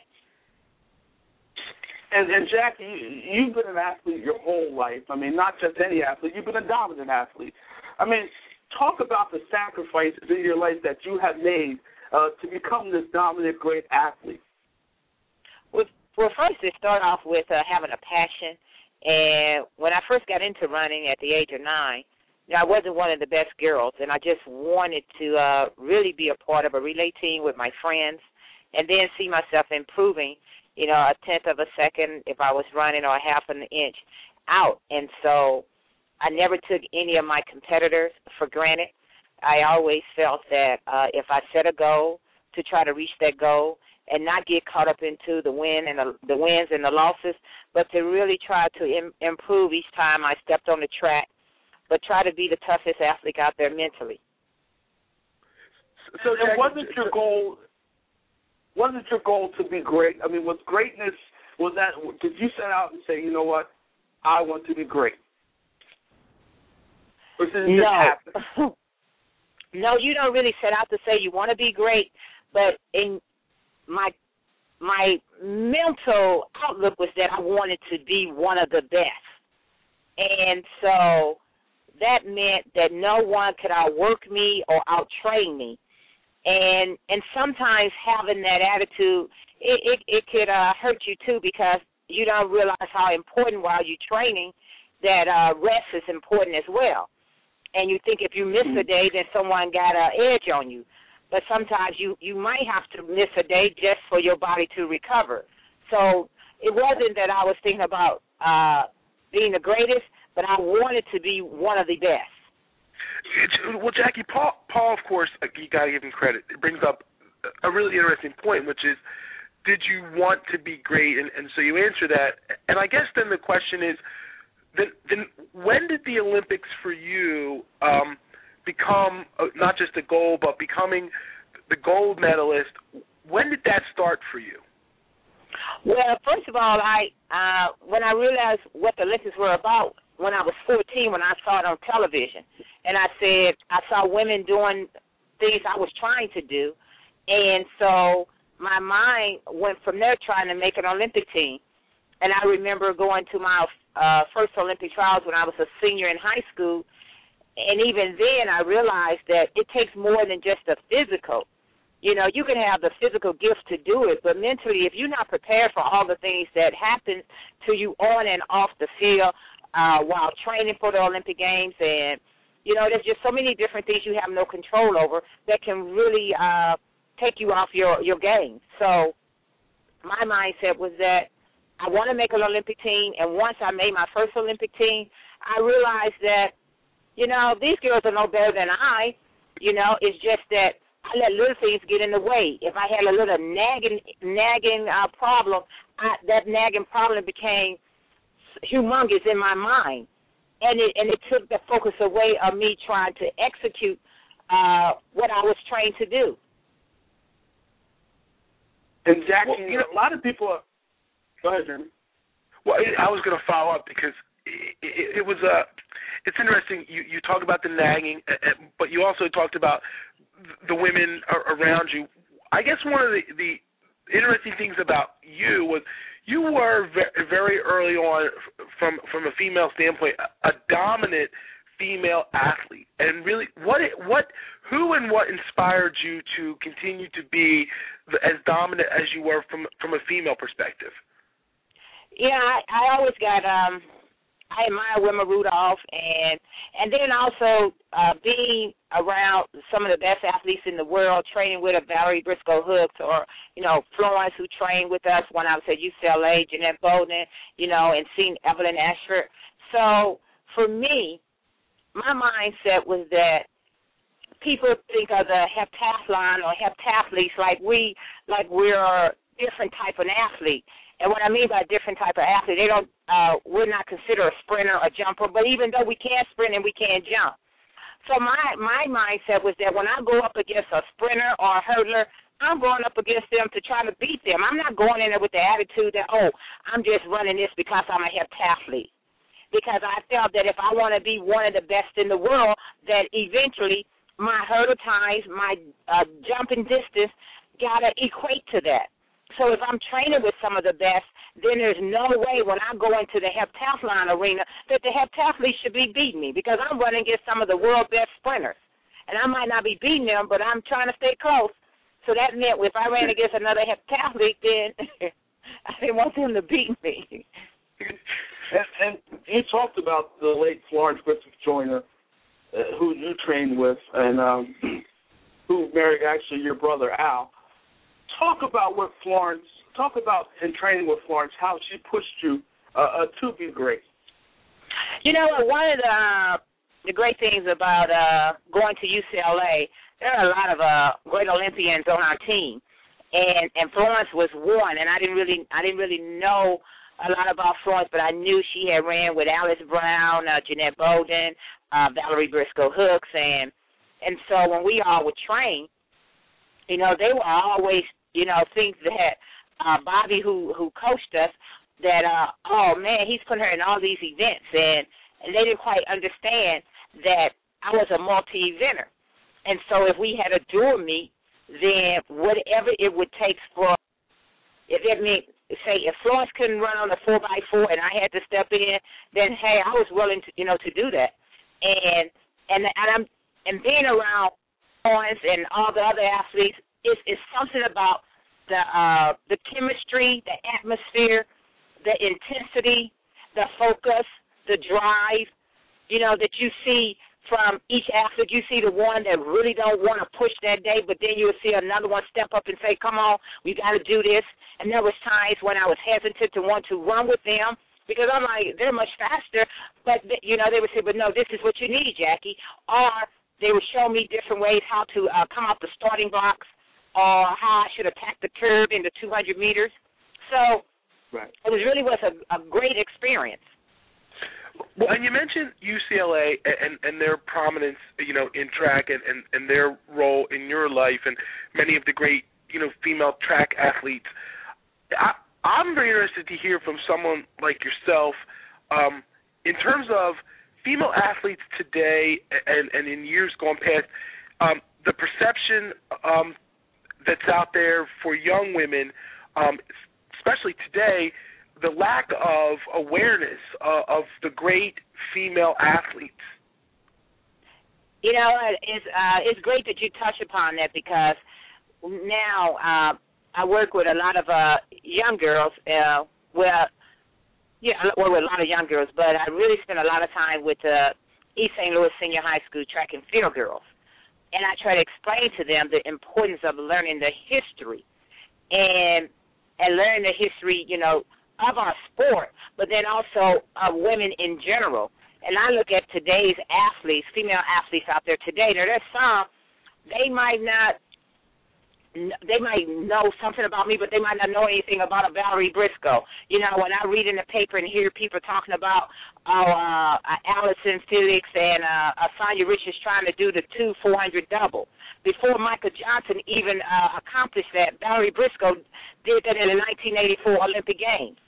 And, and Jackie, you've been an athlete your whole life. I mean, not just any athlete. You've been a dominant athlete. I mean, talk about the sacrifices in your life that you have made uh, to become this dominant, great athlete. Well, well first, it started off with uh, having a passion. And when I first got into running at the age of nine, you know, I wasn't one of the best girls, and I just wanted to uh, really be a part of a relay team with my friends and then see myself improving, you know, a tenth of a second if I was running or a half an inch out. And so I never took any of my competitors for granted. I always felt that uh, if I set a goal to try to reach that goal and not get caught up into the win and the, the wins and the losses, but to really try to im- improve each time I stepped on the track, but try to be the toughest athlete out there mentally. So, and wasn't your goal? Wasn't your goal to be great? I mean, was greatness? Was that? Did you set out and say, you know what, I want to be great? Or did it no. just happen? No, you don't really set out to say you want to be great, but in my my mental outlook was that I wanted to be one of the best. And so that meant that no one could outwork me or outtrain me. And and sometimes having that attitude, it, it, it could uh, hurt you too, because you don't realize how important while you're training that uh, rest is important as well. And you think if you miss a day, then someone got an edge on you. But sometimes you, you might have to miss a day just for your body to recover. So it wasn't that I was thinking about uh, being the greatest, but I wanted to be one of the best. Well, Jackie, Paul, Paul, of course, you got to give him credit. It brings up a really interesting point, which is, did you want to be great? And, and so you answer that. And I guess then the question is, then, then when did the Olympics for you um, become uh, not just a goal, but becoming the gold medalist? When did that start for you? Well, first of all, I uh, when I realized what the Olympics were about, when I was fourteen, when I saw it on television, and I said, I saw women doing things I was trying to do, and so my mind went from there trying to make an Olympic team. And I remember going to my uh, first Olympic trials when I was a senior in high school, and even then I realized that it takes more than just a physical. You know, you can have the physical gift to do it, but mentally, if you're not prepared for all the things that happen to you on and off the field uh, while training for the Olympic Games, and, you know, there's just so many different things you have no control over that can really uh, take you off your, your game. So my mindset was that I want to make an Olympic team, and once I made my first Olympic team, I realized that, you know, these girls are no better than I. You know, it's just that I let little things get in the way. If I had a little nagging nagging uh, problem, I, that nagging problem became humongous in my mind, and it and it took the focus away of me trying to execute uh, what I was trained to do. And Jackie, well, you know, a lot of people are. Go ahead, Jeremy. Well, I was going to follow up because it, it, it was uh, it's interesting. You you talk about the nagging, but you also talked about the women around you. I guess one of the, the interesting things about you was you were very early on, from from a female standpoint, a dominant female athlete. And really, what what who and what inspired you to continue to be as dominant as you were from from a female perspective? Yeah, I, I always got um, I admire Wilma Rudolph, and and then also uh, being around some of the best athletes in the world, training with a Valerie Briscoe Hooks, or you know Florence, who trained with us when I was at U C L A, Jeanette Bolden, you know, and seeing Evelyn Ashford. So for me, my mindset was that people think of the heptathlon or heptathletes like we like we're a different type of athlete. And what I mean by a different type of athlete, they don't, uh, we're not considered a sprinter or jumper, but even though we can sprint and we can jump. So my, my mindset was that when I go up against a sprinter or a hurdler, I'm going up against them to try to beat them. I'm not going in there with the attitude that, oh, I'm just running this because I'm a heptathlete. Because I felt that if I want to be one of the best in the world, that eventually my hurdle times, my uh, jumping distance got to equate to that. So if I'm training with some of the best, then there's no way when I go into the heptathlon arena that the heptathletes should be beating me, because I'm running against some of the world best sprinters. And I might not be beating them, but I'm trying to stay close. So that meant if I ran against another heptathlete, then I didn't want them to beat me. And, and you talked about the late Florence Griffith Joyner, uh, who you trained with, and um, who married actually your brother Al. Talk about what Florence, talk about in training with Florence, how she pushed you uh, uh, to be great. You know, one of the, uh, the great things about uh, going to U C L A, there are a lot of uh, great Olympians on our team, and and Florence was one. And I didn't really, I didn't really know a lot about Florence, but I knew she had ran with Alice Brown, uh, Jeanette Bolden, uh, Valerie Briscoe Hooks, and and so when we all would train, you know, they were always, you know, think that uh, Bobby, who who coached us, that, uh, oh, man, he's putting her in all these events. And, and they didn't quite understand that I was a multi-eventer. And so if we had a dual meet, then whatever it would take for, if it mean, say, if Florence couldn't run on the four by four and I had to step in, then, hey, I was willing to, you know, to do that. And and and I'm and being around Florence and all the other athletes, is is something about the uh, the chemistry, the atmosphere, the intensity, the focus, the drive, you know, that you see from each athlete. You see the one that really don't want to push that day, but then you'll see another one step up and say, come on, we got to do this. And there was times when I was hesitant to want to run with them because I'm like, they're much faster. But, you know, they would say, but no, this is what you need, Jackie. Or they would show me different ways how to uh, come off the starting blocks or how I should attack the curve in the two hundred meters. So right. It was really was a, a great experience. Well, and you mentioned U C L A and, and their prominence, you know, in track and, and, and their role in your life and many of the great, you know, female track athletes. I, I'm very interested to hear from someone like yourself um, in terms of female athletes today and, and in years gone past, um, the perception um, that's out there for young women, um, especially today, the lack of awareness uh, of the great female athletes. You know, it's uh, it's great that you touch upon that because now uh, I work with a lot of uh, young girls. Uh, well, yeah, I work with a lot of young girls, but I really spend a lot of time with uh, East Saint Louis Senior High School track and field girls, and I try to explain to them the importance of learning the history and and learning the history, you know, of our sport, but then also of women in general. And I look at today's athletes, female athletes out there today. Now, there's some, they might not, they might know something about me, but they might not know anything about a Valerie Briscoe. You know, when I read in the paper and hear people talking about oh, uh, Allison Felix and uh, Sonia Richards trying to do the two four hundred double. Before Michael Johnson even uh, accomplished that, Valerie Briscoe did that in the nineteen eighty-four Olympic Games.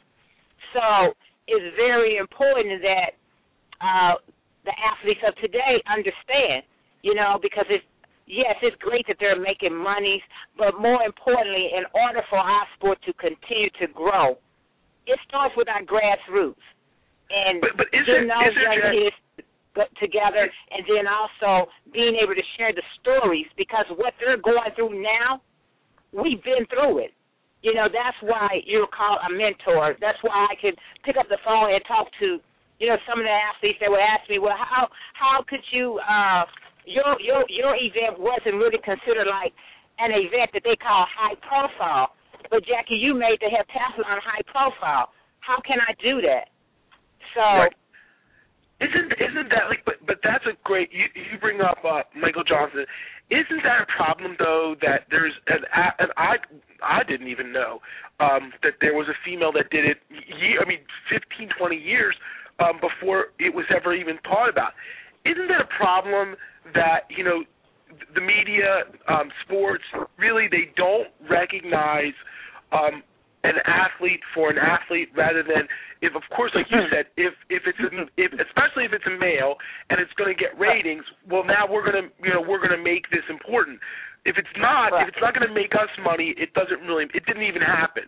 So it's very important that uh, the athletes of today understand, you know, because it's, yes, it's great that they're making monies, but more importantly, in order for our sport to continue to grow, it starts with our grassroots. And but, but is getting it, those is young it, kids together and then also being able to share the stories because what they're going through now, we've been through it. You know, that's why you're called a mentor. That's why I could pick up the phone and talk to, you know, some of the athletes that would ask me, well, how how could you, uh, your your your event wasn't really considered like an event that they call high profile. But, Jackie, you made the heptathlon high profile. How can I do that? So. Right. Isn't isn't that like? But but that's a great. You you bring up uh, Michael Johnson. Isn't that a problem though? That there's an and I I didn't even know um, that there was a female that did it. Year, I mean, fifteen, twenty years um, before it was ever even thought about. Isn't that a problem that you know the media, um, sports really they don't recognize um, an athlete for an athlete rather than. If, of course, like you said, if if it's a, if especially if it's a male and it's going to get ratings, well, now we're going to you know we're going to make this important. If it's not, if it's not going to make us money, it doesn't really. It didn't even happen.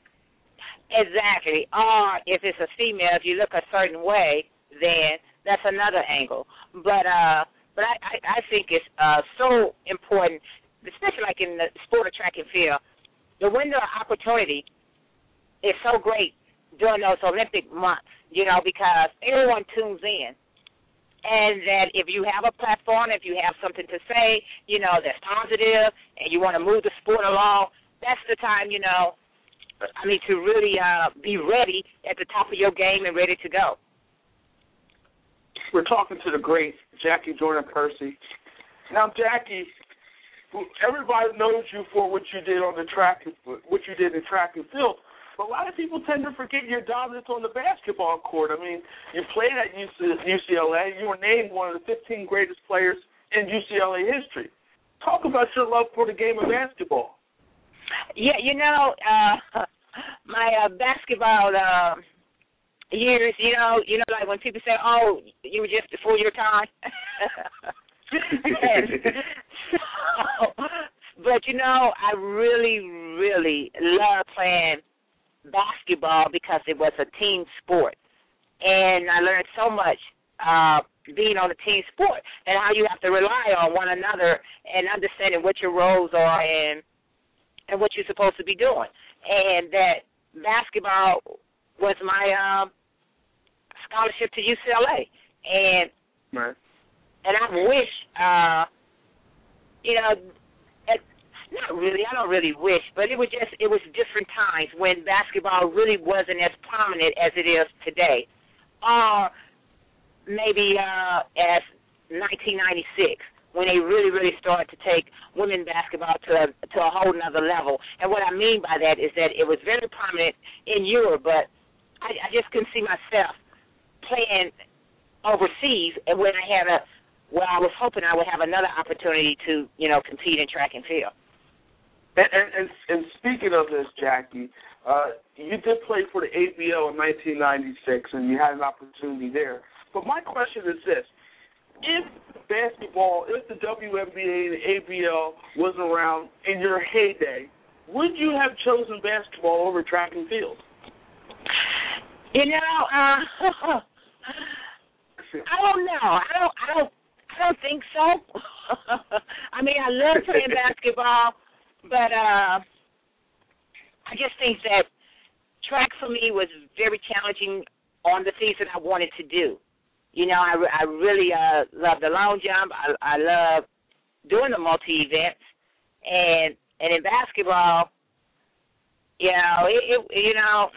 Exactly. Or if it's a female, if you look a certain way, then that's another angle. But uh, but I, I, I think it's uh, so important, especially like in the sport of track and field. The window of opportunity is so great during those Olympic months, you know, because everyone tunes in. And that if you have a platform, if you have something to say, you know, that's positive and you want to move the sport along, that's the time, you know, I mean, to really uh, be ready at the top of your game and ready to go. We're talking to the great Jackie Jordan-Kersee. Now, Jackie, everybody knows you for what you did on the track, what you did in track and field. But a lot of people tend to forget your dominance on the basketball court. I mean, you played at U C L A. You were named one of the fifteen greatest players in U C L A history. Talk about your love for the game of basketball. Yeah, you know, uh, my uh, basketball uh, years, you know, you know, like when people say, "Oh, you were just before your time." and so, but you know, I really, really love playing basketball because it was a team sport, and I learned so much uh, being on a team sport and how you have to rely on one another and understanding what your roles are and and what you're supposed to be doing, and that basketball was my um, scholarship to U C L A, and right. and I wish, uh, you know, it, not really, I don't really wish, but it was just, it was different times when basketball really wasn't as prominent as it is today, or maybe uh, as nineteen ninety-six, when they really, really started to take women basketball to a, to a whole nother level. And what I mean by that is that it was very prominent in Europe, but I, I just couldn't see myself playing overseas, and when I had a, well, I was hoping I would have another opportunity to, you know, compete in track and field. And, and, and, and speaking of this, Jackie, uh, you did play for the A B L in nineteen ninety-six, and you had an opportunity there. But my question is this. If basketball, if the W N B A and the A B L wasn't around in your heyday, would you have chosen basketball over track and field? You know, uh, I don't know. I don't. I don't. I don't think so. I mean, I love playing basketball, but uh, I just think that track for me was very challenging on the things that I wanted to do. You know, I, I really uh, love the long jump. I, I love doing the multi-events. And and in basketball, you know, it, it, you know,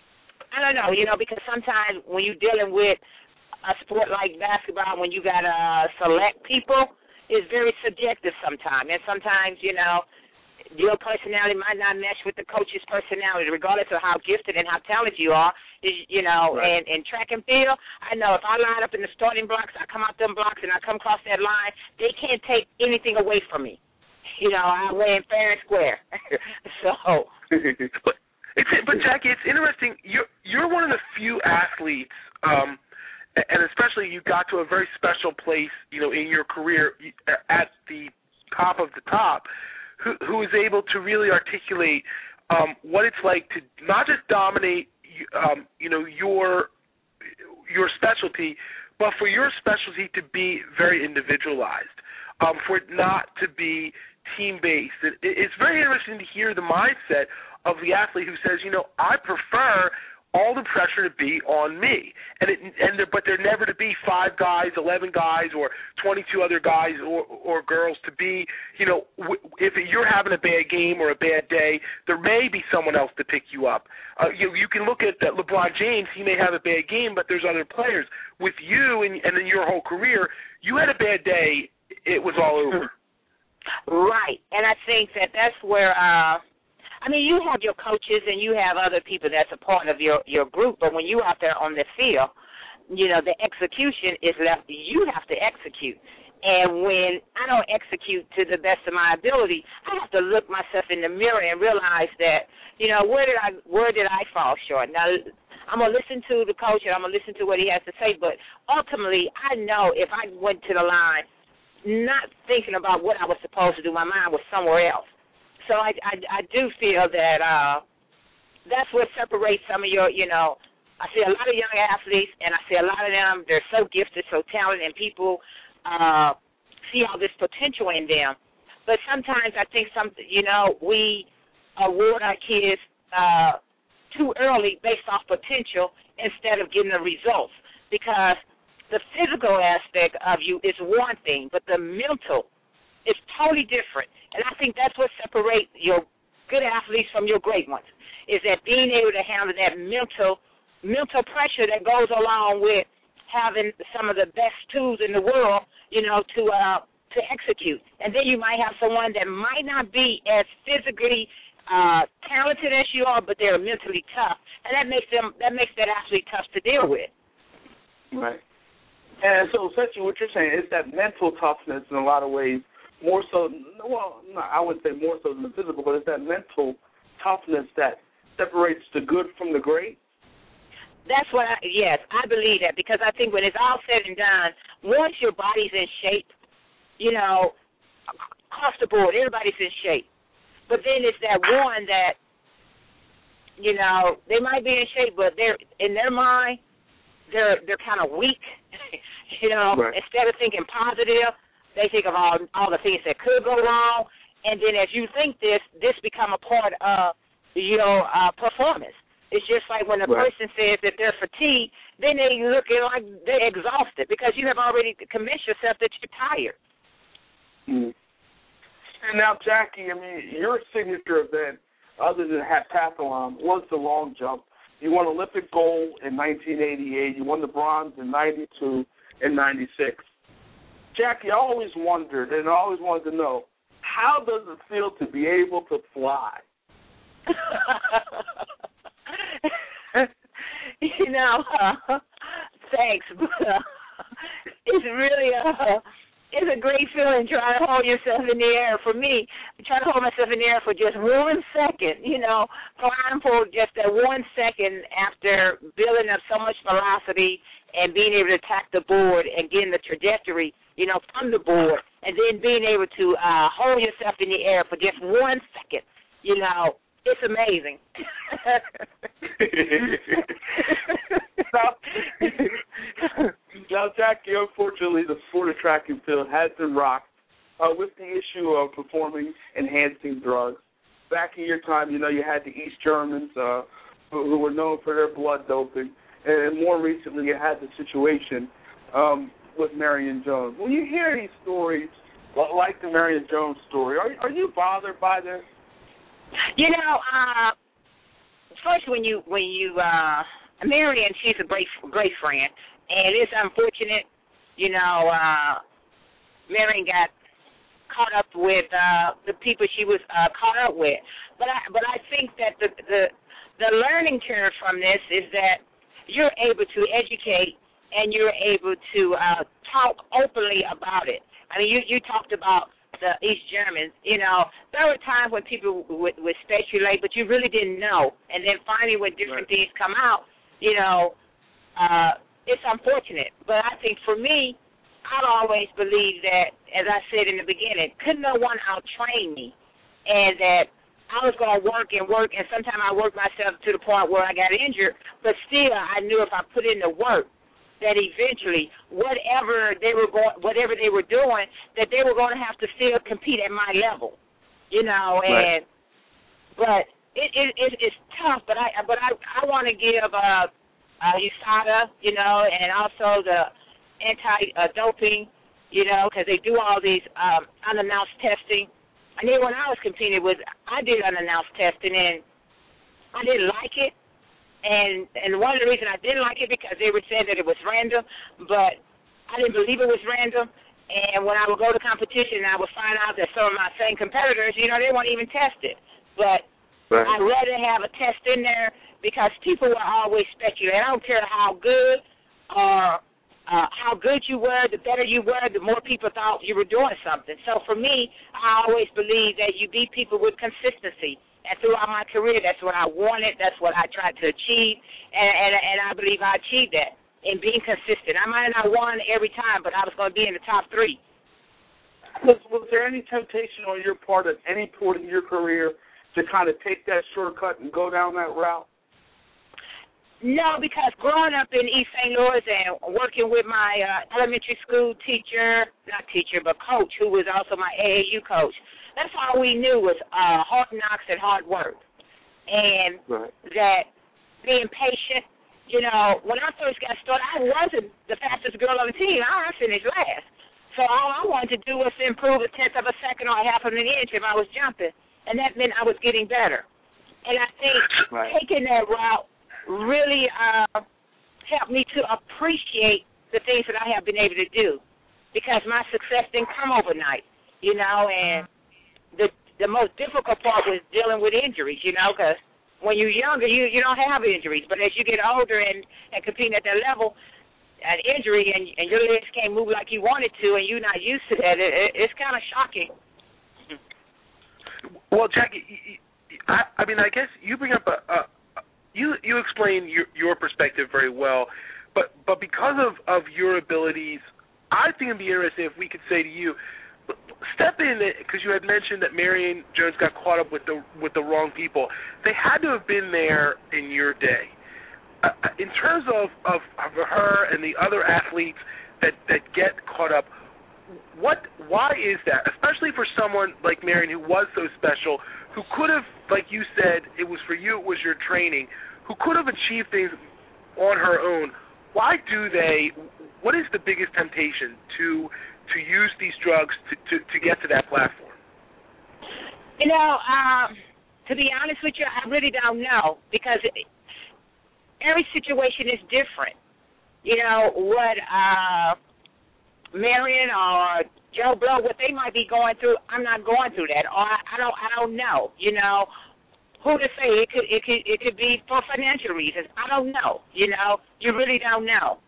I don't know, you know, because sometimes when you're dealing with a sport like basketball, when you got to uh, select people, it's very subjective sometimes. And sometimes, you know, your personality might not mesh with the coach's personality, regardless of how gifted and how talented you are. Is, you know, right. and, and track and field, I know if I line up in the starting blocks, I come out them blocks and I come across that line, they can't take anything away from me. You know, I win fair and square. so, but, it's, but Jackie, it's interesting. You're you're one of the few athletes, um, and especially you got to a very special place, you know, in your career at the top of the top, who who is able to really articulate um, what it's like to not just dominate. Um, you know, your your specialty, but for your specialty to be very individualized, um, for it not to be team-based. It, it's very interesting to hear the mindset of the athlete who says, you know, I prefer all the pressure to be on me, and it, and there, but there never to be five guys, eleven guys, or twenty-two other guys or, or girls to be, you know, w- if you're having a bad game or a bad day, there may be someone else to pick you up. Uh, you you can look at uh, LeBron James. He may have a bad game, but there's other players. With you and, and in your whole career, you had a bad day, it was all over. Right, and I think that that's where. Uh I mean, you have your coaches and you have other people that's a part of your, your group, but when you're out there on the field, you know, the execution is left, you have to execute. And when I don't execute to the best of my ability, I have to look myself in the mirror and realize that, you know, where did I where did I fall short? Now, I'm going to listen to the coach and I'm going to listen to what he has to say, but ultimately I know if I went to the line not thinking about what I was supposed to do, my mind was somewhere else. So I, I, I do feel that uh, that's what separates some of your, you know, I see a lot of young athletes, and I see a lot of them, they're so gifted, so talented, and people uh, see all this potential in them. But sometimes I think, some, you know, we award our kids uh, too early based off potential instead of getting the results, because the physical aspect of you is one thing, but the mental is totally different. And I think that's what separates your good athletes from your great ones, is that being able to handle that mental mental pressure that goes along with having some of the best tools in the world, you know, to uh, to execute. And then you might have someone that might not be as physically uh, talented as you are, but they're mentally tough, and that makes them that makes that athlete tough to deal with. Right. And so essentially what you're saying is that mental toughness in a lot of ways, more so, well, no, I wouldn't say more so than the physical, but it's that mental toughness that separates the good from the great? That's what I, yes, I believe that, because I think when it's all said and done, once your body's in shape, you know, across the board, everybody's in shape. But then it's that one that, you know, they might be in shape, but they're, in their mind, they're they're kind of weak. You know, right. Instead of thinking positive, they think of all all the things that could go wrong. And then as you think this, this become a part of your uh, performance. It's just like when a right. person says that they're fatigued, then they looking like they're exhausted because you have already convinced yourself that you're tired. Mm. And now, Jackie, I mean, your signature event, other than heptathlon, was the long jump. You won Olympic gold in nineteen eighty-eight. You won the bronze in ninety-two and ninety-six. Jackie, I always wondered, and I always wanted to know, how does it feel to be able to fly? You know, uh, thanks. But, uh, it's really a, it's a great feeling trying to hold yourself in the air. For me, trying to hold myself in the air for just one second, you know, flying for just that one second after building up so much velocity and being able to attack the board and getting the trajectory, you know, from the board, and then being able to uh, hold yourself in the air for just one second, you know, it's amazing. now, now, Jackie, unfortunately, the sport of track and field has been rocked uh, with the issue of performance-enhancing drugs. Back in your time, you know, you had the East Germans uh, who, who were known for their blood doping, and more recently you had the situation um, with Marion Jones. When you hear these stories, like the Marion Jones story, are, are you bothered by this? You know, uh, first when you when you uh, Marion, she's a great great friend, and it's unfortunate, you know, uh, Marion got caught up with uh, the people she was uh, caught up with. But I but I think that the the the learning curve from this is that you're able to educate and you're able to uh, talk openly about it. I mean, you you talked about the East Germans, you know, there were times when people would, would speculate, but you really didn't know. And then finally when different right. things come out, you know, uh, it's unfortunate. But I think for me, I've always believed that, as I said in the beginning, could no one out-train me, and that I was going to work and work, and sometimes I worked myself to the point where I got injured, but still I knew if I put in the work, that eventually, whatever they were going, whatever they were doing, that they were going to have to still compete at my level, you know. And right. but it, it, it it's tough. But I but I I want to give uh, uh, U S A D A, you know, and also the anti-doping, you know, because they do all these um, unannounced testing. And then when I was competing with, I did unannounced testing, and I didn't like it. And and one of the reasons I didn't like it because they were saying that it was random, but I didn't believe it was random. And when I would go to competition, I would find out that some of my same competitors, you know, they weren't even tested. But right. I'd rather have a test in there because people will always speculate. I don't care how good or uh, how good you were, the better you were, the more people thought you were doing something. So for me, I always believe that you beat people with consistency. And throughout my career, that's what I wanted. That's what I tried to achieve, and, and and I believe I achieved that in being consistent. I might not have won every time, but I was going to be in the top three. Was, was there any temptation on your part at any point in your career to kind of take that shortcut and go down that route? No, because growing up in East Saint Louis and working with my uh, elementary school teacher, not teacher, but coach, who was also my A A U coach, that's all we knew was uh, hard knocks and hard work. And right. that being patient, you know, when I first got started, I wasn't the fastest girl on the team. I finished last. So all I wanted to do was improve a tenth of a second or a half of an inch if I was jumping. And that meant I was getting better. And I think right. taking that route really uh, helped me to appreciate the things that I have been able to do because my success didn't come overnight, you know, and the the most difficult part was dealing with injuries, you know, because when you're younger, you, you don't have injuries. But as you get older and, and competing at that level, an injury and, and your legs can't move like you wanted to and you're not used to that, it, it, it's kind of shocking. Well, Jackie, I, I mean, I guess you bring up a, a, you you explain your your perspective very well, but but because of, of your abilities, I think it'd be interesting if we could say to you, step in, because you had mentioned that Marion Jones got caught up with the with the wrong people. They had to have been there in your day. Uh, in terms of, of, of her and the other athletes that, that get caught up, what why is that? Especially for someone like Marion who was so special, who could have, like you said, it was for you, it was your training, who could have achieved things on her own. Why do they, what is the biggest temptation to to use these drugs to, to, to get to that platform? You know, um, to be honest with you, I really don't know, because it, every situation is different. You know, what uh, Marion or Joe Blow, what they might be going through, I'm not going through that, or I, I don't, I don't know. You know, who to say? It could, it could, it could be for financial reasons. I don't know. You know, you really don't know.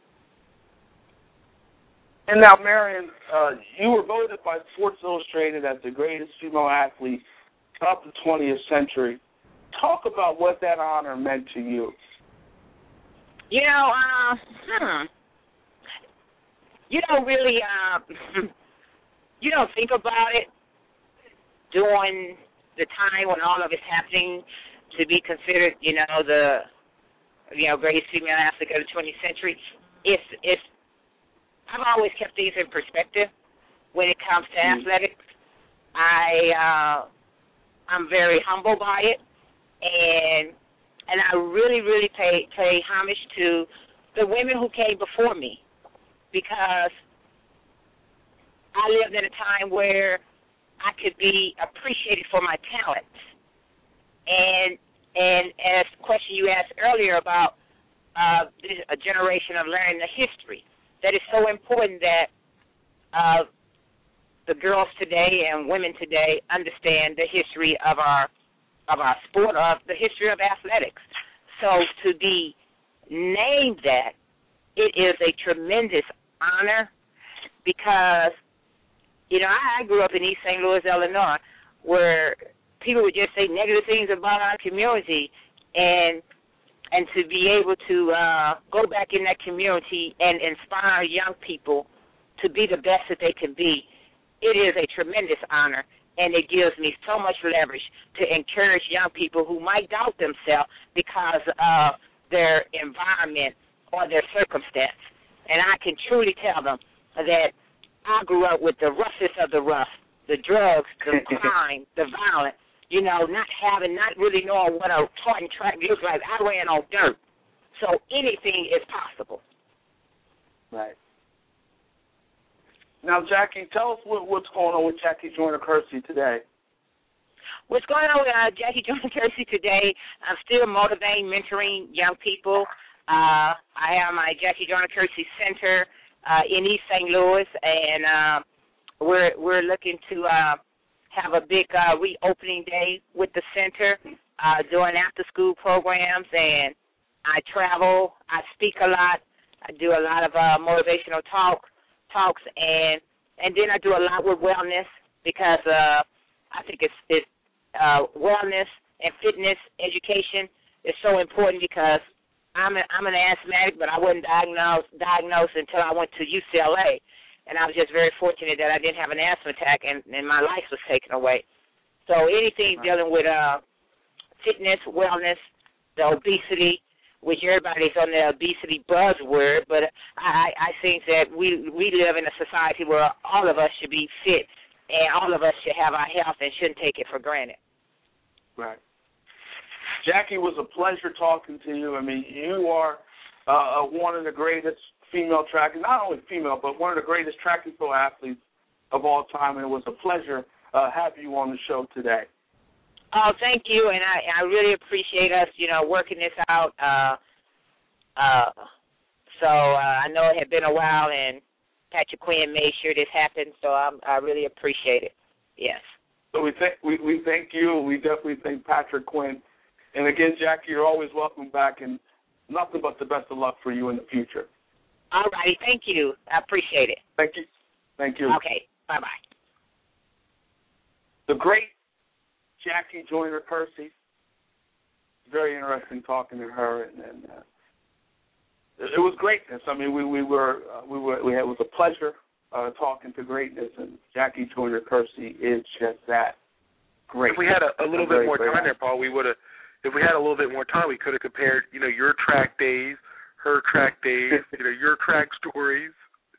And now, Marion, uh, you were voted by Sports Illustrated as the greatest female athlete of the twentieth century. Talk about what that honor meant to you. You know, uh, hmm. You don't really, uh, you don't think about it during the time when all of it's happening to be considered, you know, the, you know, greatest female athlete of the twentieth century. It's, it's, I've always kept things in perspective when it comes to mm-hmm. athletics. I, uh, I'm very humbled by it, and and I really, really pay pay homage to the women who came before me, because I lived in a time where I could be appreciated for my talents. And and as the question you asked earlier about uh, a generation of learning the history, that is so important that uh, the girls today and women today understand the history of our of our sport, of the history of athletics. So to be named that, it is a tremendous honor, because, you know, I grew up in East Saint Louis, Illinois, where people would just say negative things about our community, and and to be able to uh, go back in that community and inspire young people to be the best that they can be, it is a tremendous honor, and it gives me so much leverage to encourage young people who might doubt themselves because of their environment or their circumstance. And I can truly tell them that I grew up with the roughest of the rough, the drugs, the crime, the violence, you know, not having, not really knowing what a Spartan track looks like. I ran on dirt. So anything is possible. Right. Now, Jackie, tell us what, what's going on with Jackie Joyner-Kersee today. What's going on with uh, Jackie Joyner-Kersee today? I'm still motivating, mentoring young people. Uh, I have my Jackie Joyner-Kersee Center uh, in East Saint Louis, and uh, we're we're looking to uh, have a big uh, reopening day with the center, uh, doing after-school programs, and I travel. I speak a lot. I do a lot of uh, motivational talk talks, and and then I do a lot with wellness, because uh, I think it's, it's uh, wellness and fitness education is so important, because I'm a, I'm an asthmatic, but I wasn't diagnosed diagnosed until I went to U C L A, and I was just very fortunate that I didn't have an asthma attack, and, and my life was taken away. So anything dealing with uh, fitness, wellness, the obesity, which everybody's on the obesity buzzword, but I, I think that we we live in a society where all of us should be fit, and all of us should have our health and shouldn't take it for granted. Right. Jackie, it was a pleasure talking to you. I mean, you are uh, one of the greatest female track, not only female, but one of the greatest track and field athletes of all time, and it was a pleasure uh, having you on the show today. Oh, thank you, and I, I really appreciate us, you know, working this out. Uh, uh, so uh, I know it had been a while, and Patrick Quinn made sure this happened, so I'm, I really appreciate it. Yes. So we thank we, we thank you. We definitely thank Patrick Quinn. And again, Jackie, you're always welcome back, and nothing but the best of luck for you in the future. All righty. Thank you. I appreciate it. Thank you. Thank you. Okay. Bye-bye. The great Jackie Joyner-Kersee, very interesting talking to her, and, and uh, it, it was greatness. I mean, we we were uh, we were we had, it was a pleasure uh, talking to greatness, and Jackie Joyner-Kersee is just that great. If we had a, a little a bit very, more very time there, Paul, we would have. If we had a little bit more time, we could have compared, you know, your track days, her track days, you know, your track stories.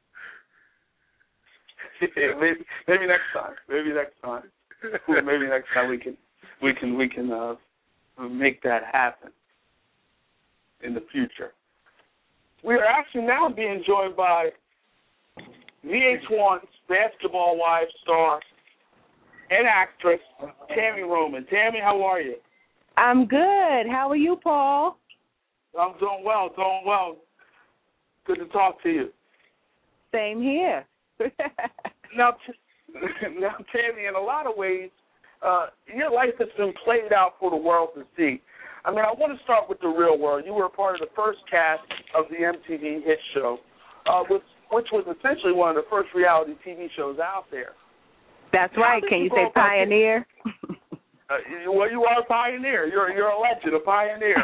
maybe, maybe next time. Maybe next time. Maybe next time we can we can we can uh, make that happen in the future. We are actually now being joined by V H one's Basketball Wives star and actress Tami Roman. Tami, how are you? I'm good. How are you, Paul? I'm doing well, doing well. Good to talk to you. Same here. now, t- now, Tami, in a lot of ways, uh, your life has been played out for the world to see. I mean, I want to start with the real world. You were a part of the first cast of the M T V hit show, uh, which, which was essentially one of the first reality T V shows out there. That's How right. Can you, you say pioneer? uh, well, you are a pioneer. You're, you're a legend, a pioneer.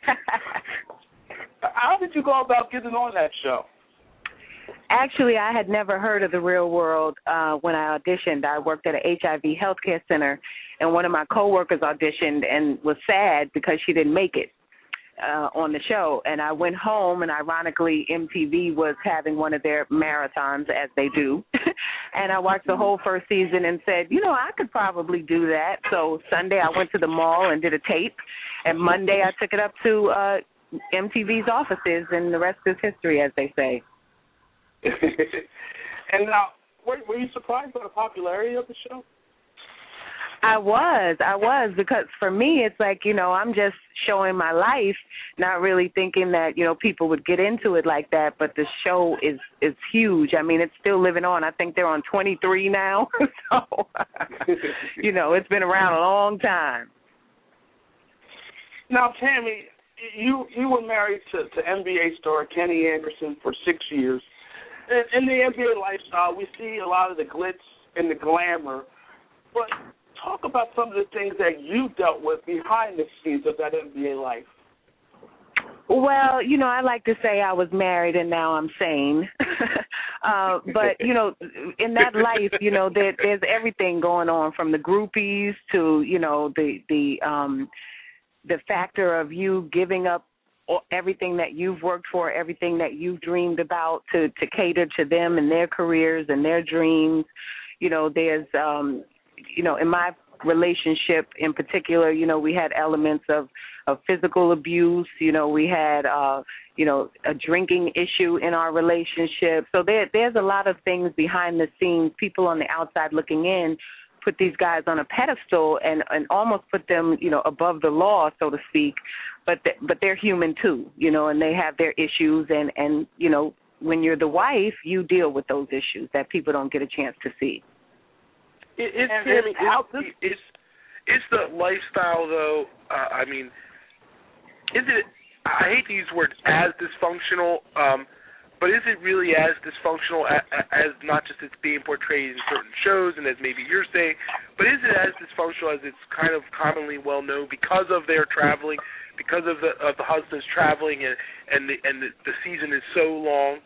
How did you go about getting on that show? Actually, I had never heard of The Real World uh, when I auditioned. I worked at an H I V healthcare center, and one of my coworkers auditioned and was sad because she didn't make it uh, on the show. And I went home, and ironically, M T V was having one of their marathons, as they do. And I watched the whole first season and said, you know, I could probably do that. So Sunday I went to the mall and did a tape, and Monday I took it up to uh, M T V's offices, and the rest is history, as they say. And now, were, were you surprised by the popularity of the show? I was. I was, because for me, it's like, you know, I'm just showing my life, not really thinking that, you know, people would get into it like that. But the show is, is huge. I mean, it's still living on. I think they're on twenty-three now. So, you know, it's been around a long time. Now, Tami, you you were married to, to N B A star Kenny Anderson for six years. In, in the N B A lifestyle, we see a lot of the glitz and the glamour, but talk about some of the things that you dealt with behind the scenes of that N B A life. Well, you know, I like to say I was married and now I'm sane. uh, but, you know, in that life, you know, there, there's everything going on, from the groupies to, you know, the the um, the factor of you giving up everything that you've worked for, everything that you've dreamed about to, to cater to them and their careers and their dreams. You know, there's, um, you know, in my relationship in particular, you know, we had elements of, of physical abuse. You know, we had, uh, you know, a drinking issue in our relationship. So there, there's a lot of things behind the scenes. People on the outside looking in put these guys on a pedestal and, and almost put them, you know, above the law, so to speak. But th- but they're human too, you know, and they have their issues. And, and, you know, when you're the wife, you deal with those issues that people don't get a chance to see. It, it's, Tami, is, is, is the lifestyle, though, uh, I mean, is it, I hate to use the word as dysfunctional, um, but is it really as dysfunctional as, as not just it's being portrayed in certain shows and as maybe you're saying, but is it as dysfunctional as it's kind of commonly well known because of their traveling, because of the of the husbands traveling and and the, and the, the season is so long?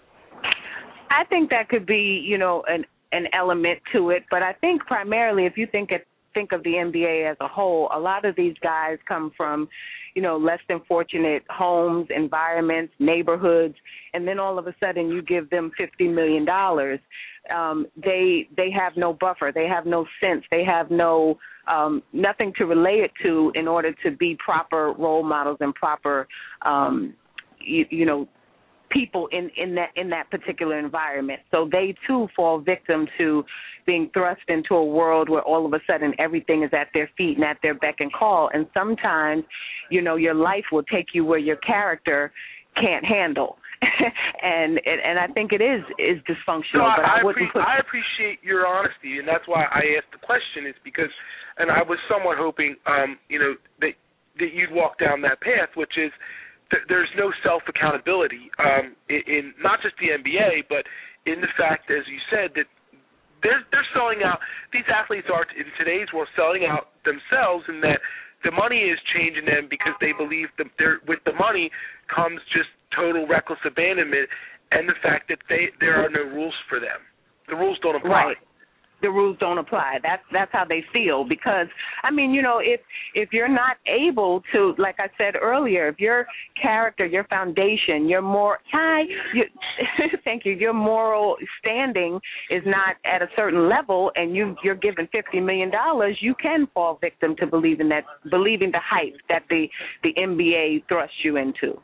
I think that could be, you know, an an element to it, but I think primarily if you think at, think of the N B A as a whole, a lot of these guys come from, you know, less than fortunate homes, environments, neighborhoods, and then all of a sudden you give them fifty million dollars. Um, they they have no buffer. They have no sense. They have no um, nothing to relay it to in order to be proper role models and proper, um, you, you know, people in, in that in that particular environment. So they, too, fall victim to being thrust into a world where all of a sudden everything is at their feet and at their beck and call. And sometimes, you know, your life will take you where your character can't handle. and, and and I think it is is dysfunctional. No, but I, I, wouldn't appre- put... I appreciate your honesty, and that's why I asked the question, is because, and I was somewhat hoping, um, you know, that, that you'd walk down that path, which is, there's no self-accountability um, in, in not just the N B A, but in the fact, as you said, that they're, they're selling out. These athletes are, in today's world, selling out themselves, and that the money is changing them because they believe that they're, with the money comes just total reckless abandonment and the fact that they there are no rules for them. The rules don't apply. Right. The rules don't apply. That's that's how they feel because, I mean, you know, if if you're not able to, like I said earlier, if your character, your foundation, your more hi, you, thank you, your moral standing is not at a certain level, and you you're given fifty million dollars, you can fall victim to believing that believing the hype that the the N B A thrusts you into.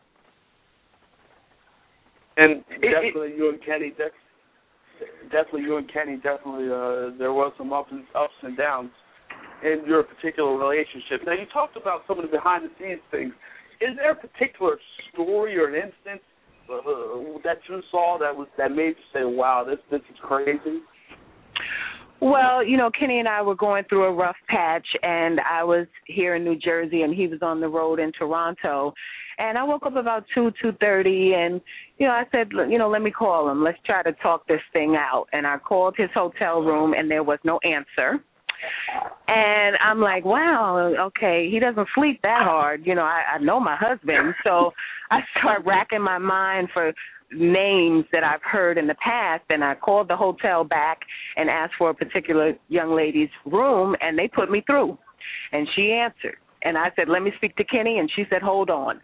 And definitely, you and Kenny, that's. Definitely, you and Kenny, definitely, uh, there was some ups and, ups and downs in your particular relationship. Now, you talked about some of the behind-the-scenes things. Is there a particular story or an instance uh, that you saw that was that made you say, wow, this, this is crazy? Well, you know, Kenny and I were going through a rough patch, and I was here in New Jersey, and he was on the road in Toronto. And I woke up about two, two thirty, and, you know, I said, you know, let me call him. Let's try to talk this thing out. And I called his hotel room, and there was no answer. And I'm like, wow, okay, he doesn't sleep that hard. You know, I, I know my husband. So I start racking my mind for names that I've heard in the past, and I called the hotel back and asked for a particular young lady's room, and they put me through. And she answered. And I said, let me speak to Kenny, and she said, hold on.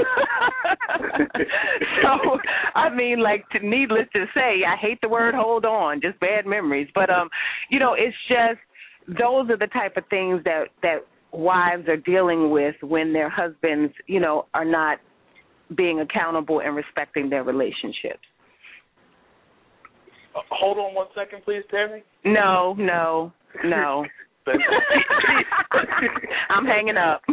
So, I mean, like, to, needless to say, I hate the word hold on, just bad memories. But, um, you know, it's just those are the type of things that, that wives are dealing with when their husbands, you know, are not being accountable and respecting their relationships. Uh, hold on one second, please, Tammy. No, no, no. I'm hanging up.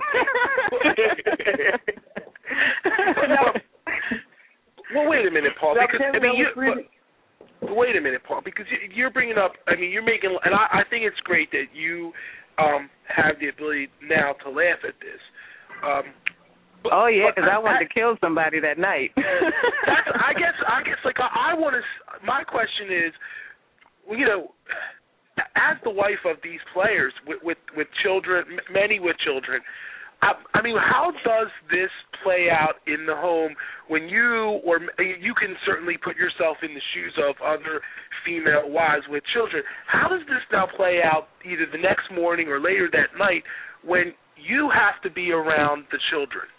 well, well, wait a minute, Paul. Because I mean, you, really... but, wait a minute, Paul. Because you're bringing up. I mean, you're making, and I, I think it's great that you um, have the ability now to laugh at this. Um, but, oh yeah, because I I wanted to kill somebody that night. that's, I guess. I guess. Like I, I want to. My question is, you know. As the wife of these players with, with, with children, many with children, I, I mean, how does this play out in the home when you, or you can certainly put yourself in the shoes of other female wives with children. How does this now play out either the next morning or later that night when you have to be around the children?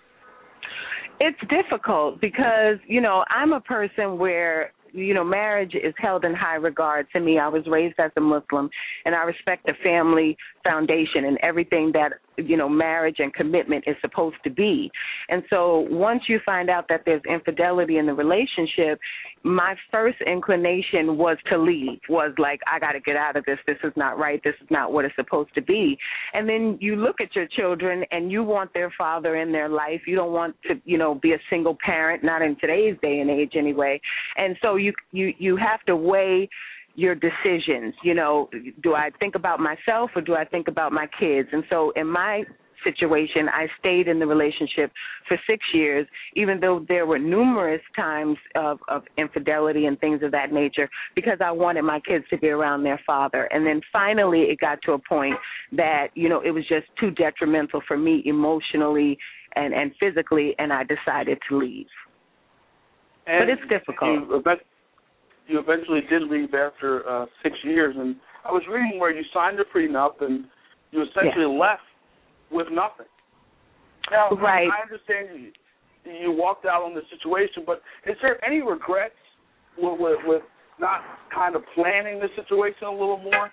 It's difficult because, you know, I'm a person where, you know, marriage is held in high regard to me. I was raised as a Muslim, and I respect the family foundation and everything that, you know, marriage and commitment is supposed to be. And so once you find out that there's infidelity in the relationship, my first inclination was to leave, was like, I got to get out of this. This is not right. This is not what it's supposed to be. And then you look at your children and you want their father in their life. You don't want to, you know, be a single parent, not in today's day and age anyway. And so you you, you have to weigh your decisions. You know, do I think about myself or do I think about my kids? And so in my situation, I stayed in the relationship for six years, even though there were numerous times of, of infidelity and things of that nature, because I wanted my kids to be around their father. And then finally it got to a point that, you know, it was just too detrimental for me emotionally and, and physically, and I decided to leave. And but it's difficult. You, you eventually did leave after uh, six years, and I was reading where you signed a prenup and you essentially yeah. left with nothing. Now, right. I understand you, you walked out on the situation, but is there any regrets with, with, with not kind of planning the situation a little more?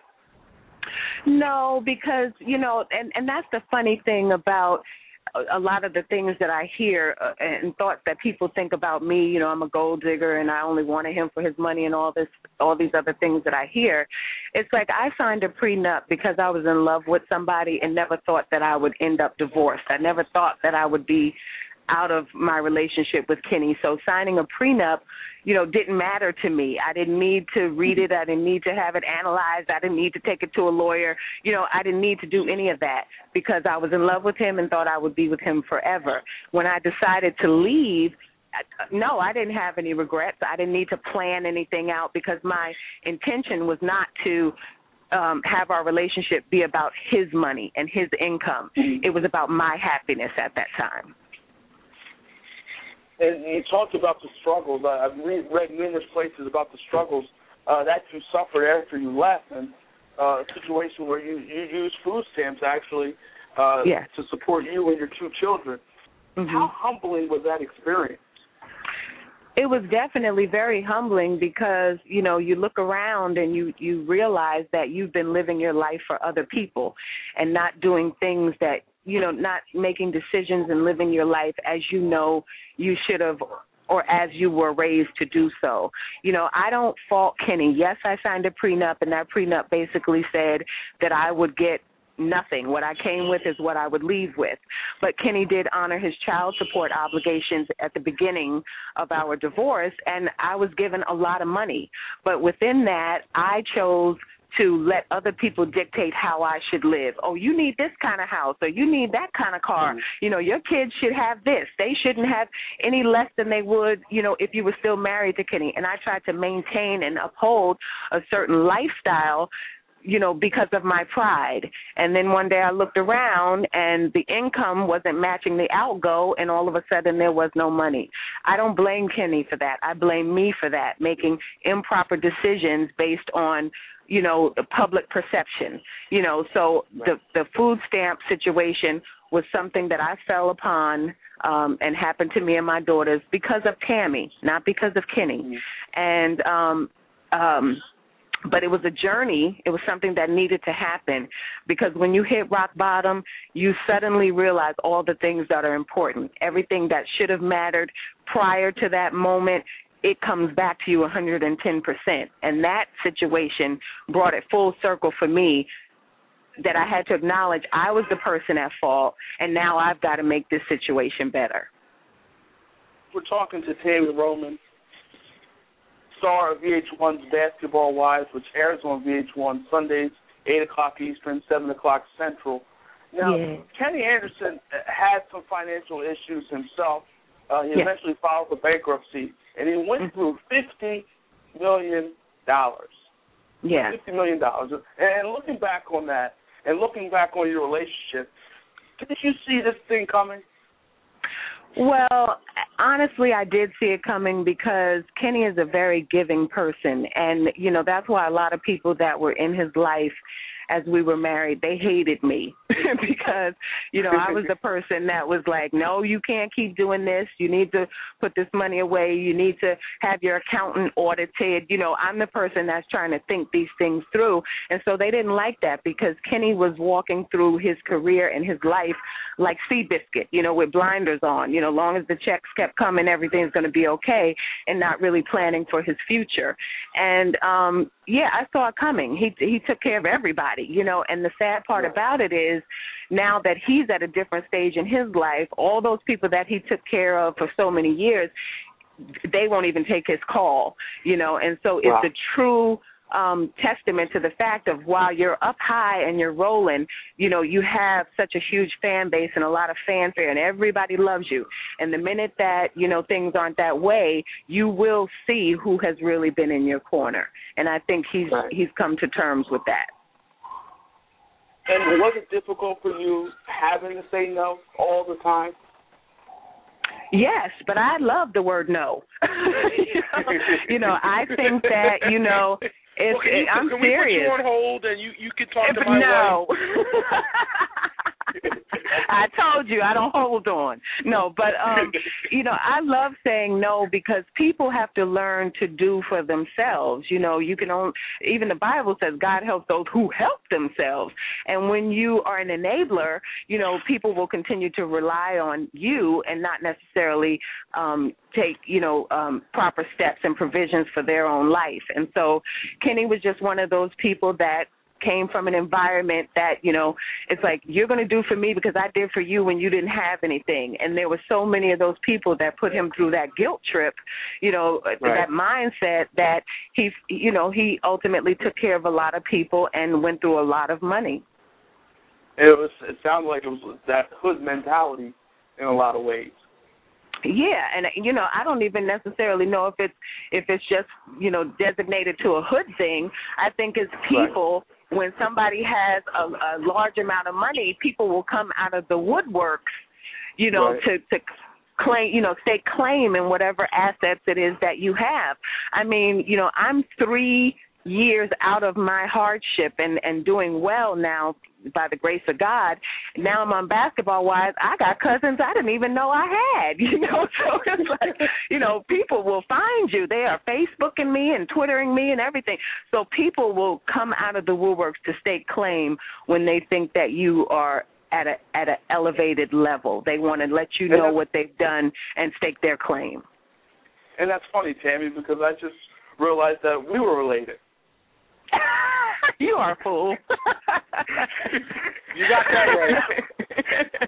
No, because, you know, and, and that's the funny thing about a lot of the things that I hear uh, and thoughts that people think about me. You know, I'm a gold digger and I only wanted him for his money and all this, all these other things that I hear. It's like I signed a prenup because I was in love with somebody and never thought that I would end up divorced. I never thought that I would be out of my relationship with Kenny. So signing a prenup, you know, didn't matter to me. I didn't need to read it. I didn't need to have it analyzed. I didn't need to take it to a lawyer. You know, I didn't need to do any of that because I was in love with him and thought I would be with him forever. When I decided to leave, no, I didn't have any regrets. I didn't need to plan anything out because my intention was not to um, have our relationship be about his money and his income. Mm-hmm. It was about my happiness at that time. And you talked about the struggles. I've read numerous places about the struggles uh, that you suffered after you left, and uh, a situation where you, you used food stamps actually uh, yes. to support you and your two children. Mm-hmm. How humbling was that experience? It was definitely very humbling because, you know, you look around and you, you realize that you've been living your life for other people and not doing things that, you know, not making decisions and living your life as you know you should have or as you were raised to do so. You know, I don't fault Kenny. Yes, I signed a prenup, and that prenup basically said that I would get nothing. What I came with is what I would leave with. But Kenny did honor his child support obligations at the beginning of our divorce, and I was given a lot of money. But within that, I chose to let other people dictate how I should live. Oh, you need this kind of house, or you need that kind of car. You know, your kids should have this. They shouldn't have any less than they would, you know, if you were still married to Kenny. And I tried to maintain and uphold a certain lifestyle, you know, because of my pride. And then one day I looked around and the income wasn't matching the outgo, and all of a sudden there was no money. I don't blame Kenny for that. I blame me for that, making improper decisions based on, you know, the public perception. You know, so the, the food stamp situation was something that I fell upon um, and happened to me and my daughters because of Tammy, not because of Kenny. Mm-hmm. And, um, um, But it was a journey. It was something that needed to happen because when you hit rock bottom, you suddenly realize all the things that are important. Everything that should have mattered prior to that moment, it comes back to you one hundred ten percent. And that situation brought it full circle for me that I had to acknowledge I was the person at fault, and now I've got to make this situation better. We're talking to Tammy Roman, star of V H one's Basketball Wives, which airs on V H one Sundays, eight o'clock Eastern, seven o'clock Central. Now, yeah. Kenny Anderson had some financial issues himself. Uh, he yeah. eventually filed for bankruptcy, and he went mm-hmm. through fifty million dollars. Yeah. fifty million dollars. And looking back on that, and looking back on your relationship, did you see this thing coming? Well, honestly, I did see it coming because Kenny is a very giving person. And, you know, that's why a lot of people that were in his life as we were married, they hated me because, you know, I was the person that was like, no, you can't keep doing this. You need to put this money away. You need to have your accountant audited. You know, I'm the person that's trying to think these things through. And so they didn't like that because Kenny was walking through his career and his life like Seabiscuit, you know, with blinders on. You know, long as the checks kept coming, everything's going to be okay, and not really planning for his future. And, um, yeah, I saw it coming. He he took care of everybody, you know, and the sad part about it is now that he's at a different stage in his life, all those people that he took care of for so many years, they won't even take his call, you know, and so it's wow. a true um, testament to the fact of while you're up high and you're rolling, you know, you have such a huge fan base and a lot of fanfare and everybody loves you. And the minute that, you know, things aren't that way, you will see who has really been in your corner. And I think he's right. he's come to terms with that. And was it difficult for you having to say no all the time? Yes, but I love the word no. you, know, you know, I think that, you know, if well, you, I'm can serious. we put you on hold and you, you can talk if, to my no. wife? I told you I don't hold on. No, but, um, you know, I love saying no because people have to learn to do for themselves. You know, you can only, even the Bible says God helps those who help themselves. And when you are an enabler, you know, people will continue to rely on you and not necessarily um, take, you know, um, proper steps and provisions for their own life. And so Kenny was just one of those people that came from an environment that, you know, it's like you're going to do for me because I did for you when you didn't have anything. And there were so many of those people that put him through that guilt trip, you know, right. that mindset that he, you know, he ultimately took care of a lot of people and went through a lot of money. It was, it sounded like it was that hood mentality in a lot of ways. Yeah, and you know, I don't even necessarily know if it's if it's just, you know, designated to a hood thing. I think it's people when somebody has a, a large amount of money, people will come out of the woodworks, you know, right. to, to claim, you know, stake claim in whatever assets it is that you have. I mean, you know, I'm three years out of my hardship and, and doing well now by the grace of God. Now I'm on Basketball Wives. I got cousins I didn't even know I had, you know. So it's like, you know, people will find you. They are Facebooking me and Twittering me and everything. So people will come out of the woodworks to stake claim when they think that you are at a at an elevated level. They want to let you know what they've done and stake their claim. And that's funny, Tammy, because I just realized that we were related. You are a fool. You got that right.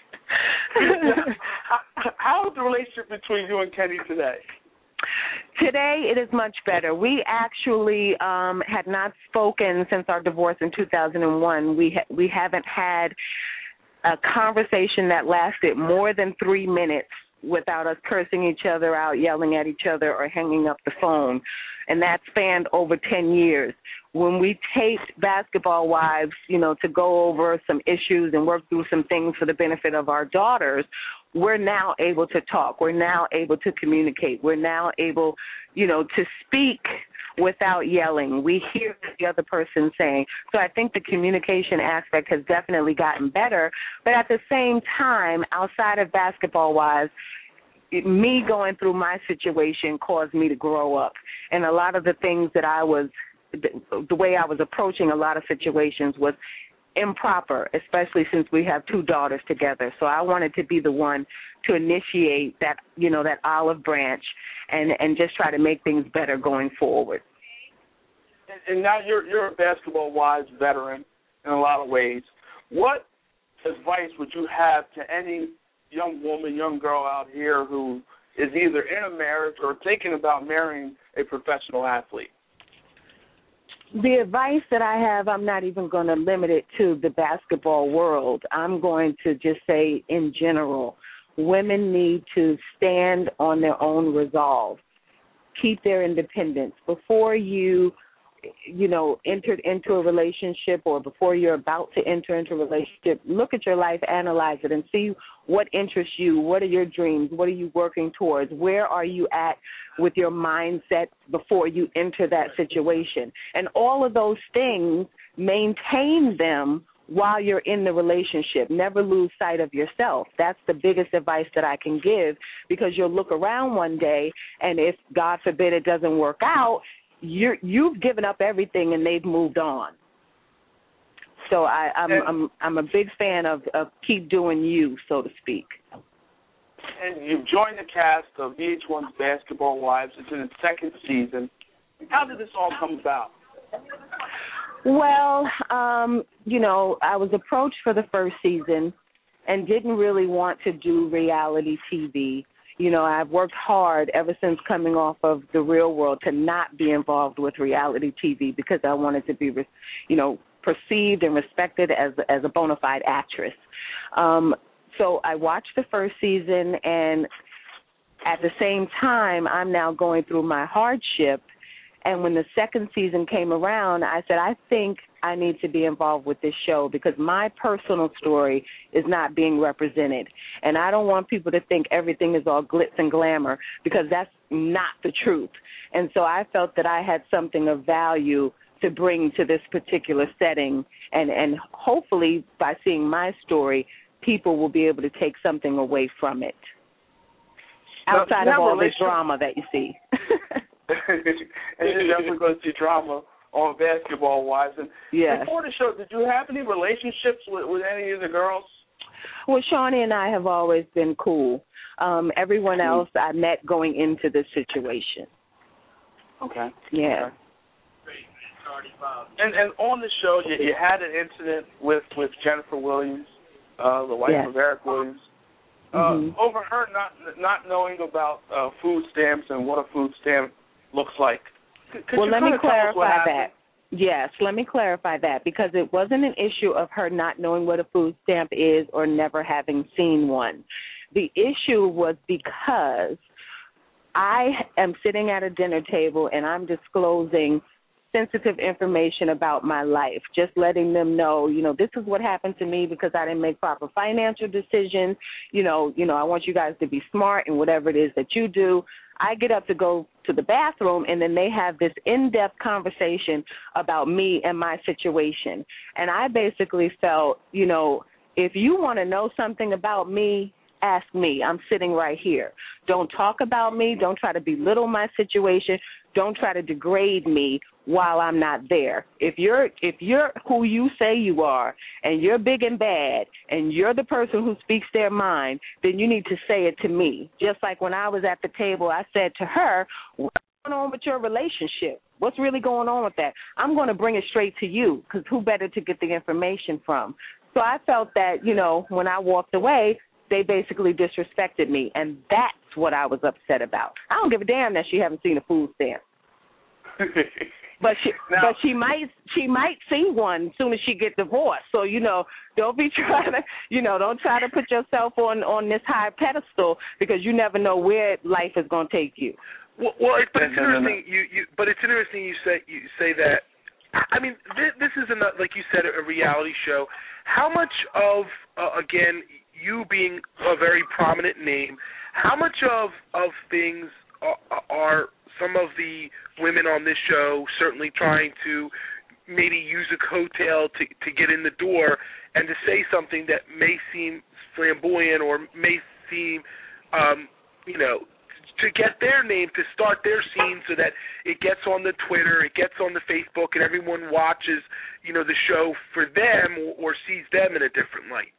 how, how is the relationship between you and Kenny today? Today it is much better. We actually um, had not spoken since our divorce in two thousand one. We ha- we haven't had a conversation that lasted more than three minutes without us cursing each other out, yelling at each other, or hanging up the phone. And that spanned over ten years. When we taped Basketball Wives, you know, to go over some issues and work through some things for the benefit of our daughters, we're now able to talk. We're now able to communicate. We're now able, you know, to speak without yelling. We hear what the other person saying. So I think the communication aspect has definitely gotten better. But at the same time, outside of Basketball Wives, it, me going through my situation caused me to grow up. And a lot of the things that I was, the, the way I was approaching a lot of situations was improper, especially since we have two daughters together. So I wanted to be the one to initiate that, you know, that olive branch and, and just try to make things better going forward. And, and now you're you're a Basketball Wives veteran in a lot of ways. What advice would you have to any young woman, young girl out here who is either in a marriage or thinking about marrying a professional athlete? The advice that I have, I'm not even going to limit it to the basketball world. I'm going to just say in general, women need to stand on their own resolve, keep their independence. Before you, you know, entered into a relationship or before you're about to enter into a relationship, look at your life, analyze it, and see what interests you. What are your dreams? What are you working towards? Where are you at with your mindset before you enter that situation? And all of those things, maintain them while you're in the relationship. Never lose sight of yourself. That's the biggest advice that I can give, because you'll look around one day, and if, God forbid, it doesn't work out, you're, you've given up everything and they've moved on. So I, I'm, I'm I'm a big fan of, of keep doing you, so to speak. And you've joined the cast of V H one's Basketball Wives. It's in its second season. How did this all come about? Well, um, you know, I was approached for the first season and didn't really want to do reality T V. You know, I've worked hard ever since coming off of The Real World to not be involved with reality T V because I wanted to be, you know, perceived and respected as as a bona fide actress. Um, so I watched the first season, and at the same time, I'm now going through my hardship. And when the second season came around, I said, I think I need to be involved with this show because my personal story is not being represented. And I don't want people to think everything is all glitz and glamour, because that's not the truth. And so I felt that I had something of value to bring to this particular setting. And, and hopefully by seeing my story, people will be able to take something away from it, outside now, of all this drama that you see. And you're definitely going to see drama on Basketball Wives. And yes. Before the show, did you have any relationships with, with any of the girls? Well, Shawnee and I have always been cool. Um, everyone else I met going into this situation. Okay. Yeah. Okay. And and on the show, you, you had an incident with, with Jennifer Williams, uh, the wife yes. of Eric Williams. Uh, mm-hmm. Over her not not knowing about uh, food stamps and what a food stamp looks like. Could, could well, you let me clarify that. Yes, let me clarify that, because it wasn't an issue of her not knowing what a food stamp is or never having seen one. The issue was because I am sitting at a dinner table and I'm disclosing sensitive information about my life, just letting them know, you know, this is what happened to me because I didn't make proper financial decisions. You know, you know, I want you guys to be smart in whatever it is that you do. I get up to go to the bathroom, and then they have this in-depth conversation about me and my situation. And I basically felt, you know, if you want to know something about me, ask me. I'm sitting right here. Don't talk about me. Don't try to belittle my situation. Don't try to degrade me while I'm not there. If you're if you're who you say you are, and you're big and bad, and you're the person who speaks their mind, then you need to say it to me. Just like when I was at the table, I said to her, what's going on with your relationship? What's really going on with that? I'm going to bring it straight to you, because who better to get the information from? So I felt that, you know, when I walked away, they basically disrespected me, and that's what I was upset about. I don't give a damn that she haven't seen a food stamp. But she, now, but she might, she might see one as soon as she gets divorced. So, you know, don't be trying to, you know, don't try to put yourself on, on this high pedestal, because you never know where life is going to take you. Well, well it, but it's interesting. You, you, but it's interesting you say you say that. I mean, this, this is a, like you said, a reality show. How much of uh, again, you being a very prominent name, how much of of things are, are some of the women on this show certainly trying to maybe use a coattail to, to get in the door and to say something that may seem flamboyant or may seem, um, you know, to get their name, to start their scene so that it gets on the Twitter, it gets on the Facebook, and everyone watches, you know, the show for them or, or sees them in a different light.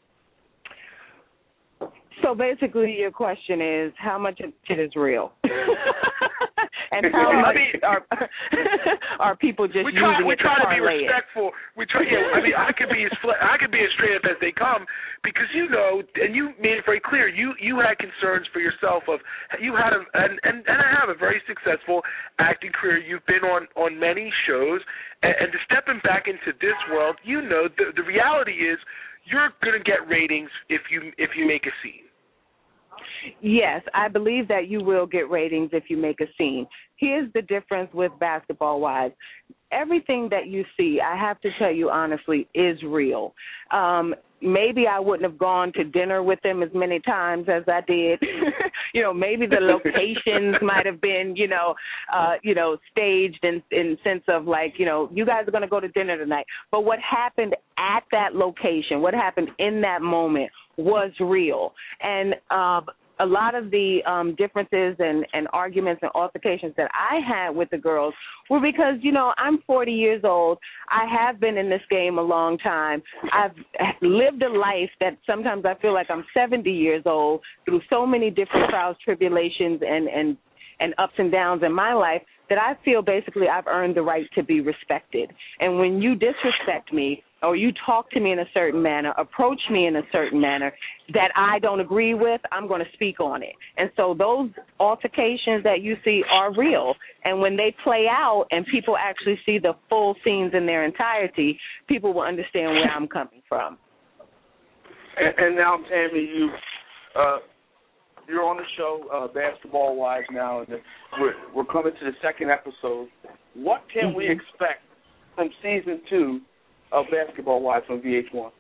So basically your question is, how much of it is real? And how well, much I mean, are, are people just we try, using we it try to to be parlay respectful. it? We try. Yeah, I mean, I could be as fl- I could be as straight up as they come, because you know, and you made it very clear. You you had concerns for yourself of you had a and and, and I have a very successful acting career. You've been on, on many shows, and, and to stepping back into this world, you know, the the reality is you're going to get ratings if you if you make a scene. Yes, I believe that you will get ratings if you make a scene. Here's the difference with Basketball Wives. Everything that you see, I have to tell you honestly, is real. Um, maybe I wouldn't have gone to dinner with them as many times as I did. You know, maybe the locations might have been, you know, uh, you know, staged in in sense of like, you know, you guys are going to go to dinner tonight. But what happened at that location, what happened in that moment was real. And um, a lot of the um, differences and, and arguments and altercations that I had with the girls were because, you know, I'm forty years old. I have been in this game a long time. I've lived a life that sometimes I feel like I'm seventy years old through so many different trials, tribulations, and, and, and ups and downs in my life that I feel basically I've earned the right to be respected. And when you disrespect me, or you talk to me in a certain manner, approach me in a certain manner that I don't agree with, I'm going to speak on it. And so those altercations that you see are real. And when they play out and people actually see the full scenes in their entirety, people will understand where I'm coming from. And, and now, Tammy, you, uh, you're on the show, uh, Basketball Wives now, and we're, we're coming to the second episode. What can mm-hmm. we expect from season two of Basketball Wives on V H one?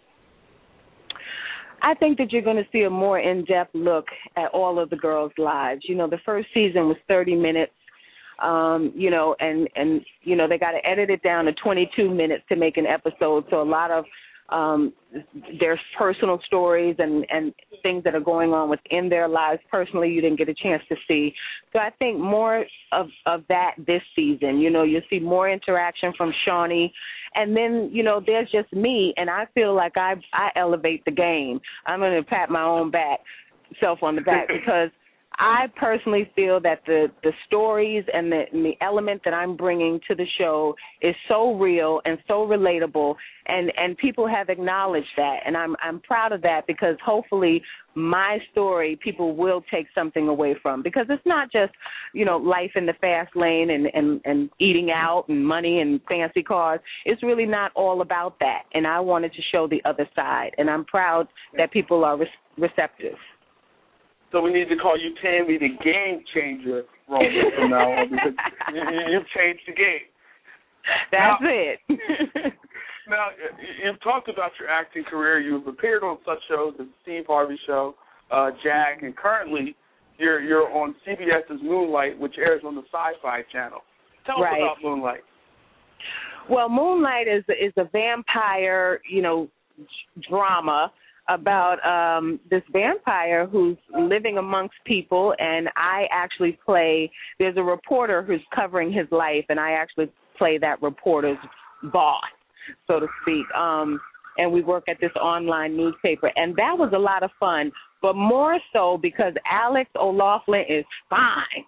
I think that you're going to see a more in-depth look at all of the girls' lives. You know, the first season was thirty minutes, um, you know, and, and, you know, they got to edit it down to twenty-two minutes to make an episode. So a lot of um, their personal stories and, and things that are going on within their lives personally you didn't get a chance to see. So I think more of, of that this season. You know, you'll see more interaction from Shawnee. And then, you know, there's just me, and I feel like I I elevate the game. I'm going to pat my own back, self on the back, because I personally feel that the, the stories and the, and the element that I'm bringing to the show is so real and so relatable, and, and people have acknowledged that, and I'm I'm proud of that, because hopefully my story people will take something away from, because it's not just, you know, life in the fast lane and, and, and eating out and money and fancy cars. It's really not all about that, and I wanted to show the other side, and I'm proud that people are re- receptive. So we need to call you Tammy the Game Changer, Roman, from now on, because you, you've changed the game. That's now, it. Now, you've talked about your acting career. You've appeared on such shows as Steve Harvey Show, uh, Jag, and currently you're you're on CBS's Moonlight, which airs on the Sci-Fi Channel. Tell right. us about Moonlight. Well, Moonlight is is a vampire, you know, drama about um, this vampire who's living amongst people, and I actually play. There's a reporter who's covering his life, and I actually play that reporter's boss, so to speak. Um, and we work at this online newspaper, and that was a lot of fun. But more so because Alex O'Loughlin is fine.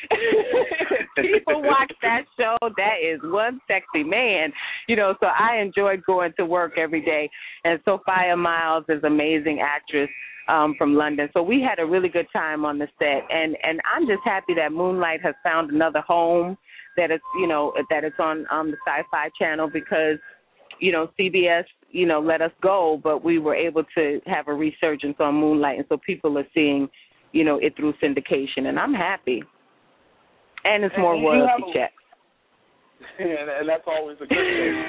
People watch that show. That is one sexy man, you know. So I enjoyed going to work every day. And Sophia Miles is an amazing actress um, from London. So we had a really good time on the set. And and I'm just happy that Moonlight has found another home. That it's you know that it's on um, the Sci-Fi Channel because you know C B S you know let us go, but we were able to have a resurgence on Moonlight, and so people are seeing you know it through syndication, and I'm happy. And it's more and royalty a, checks. And, and that's always a good thing.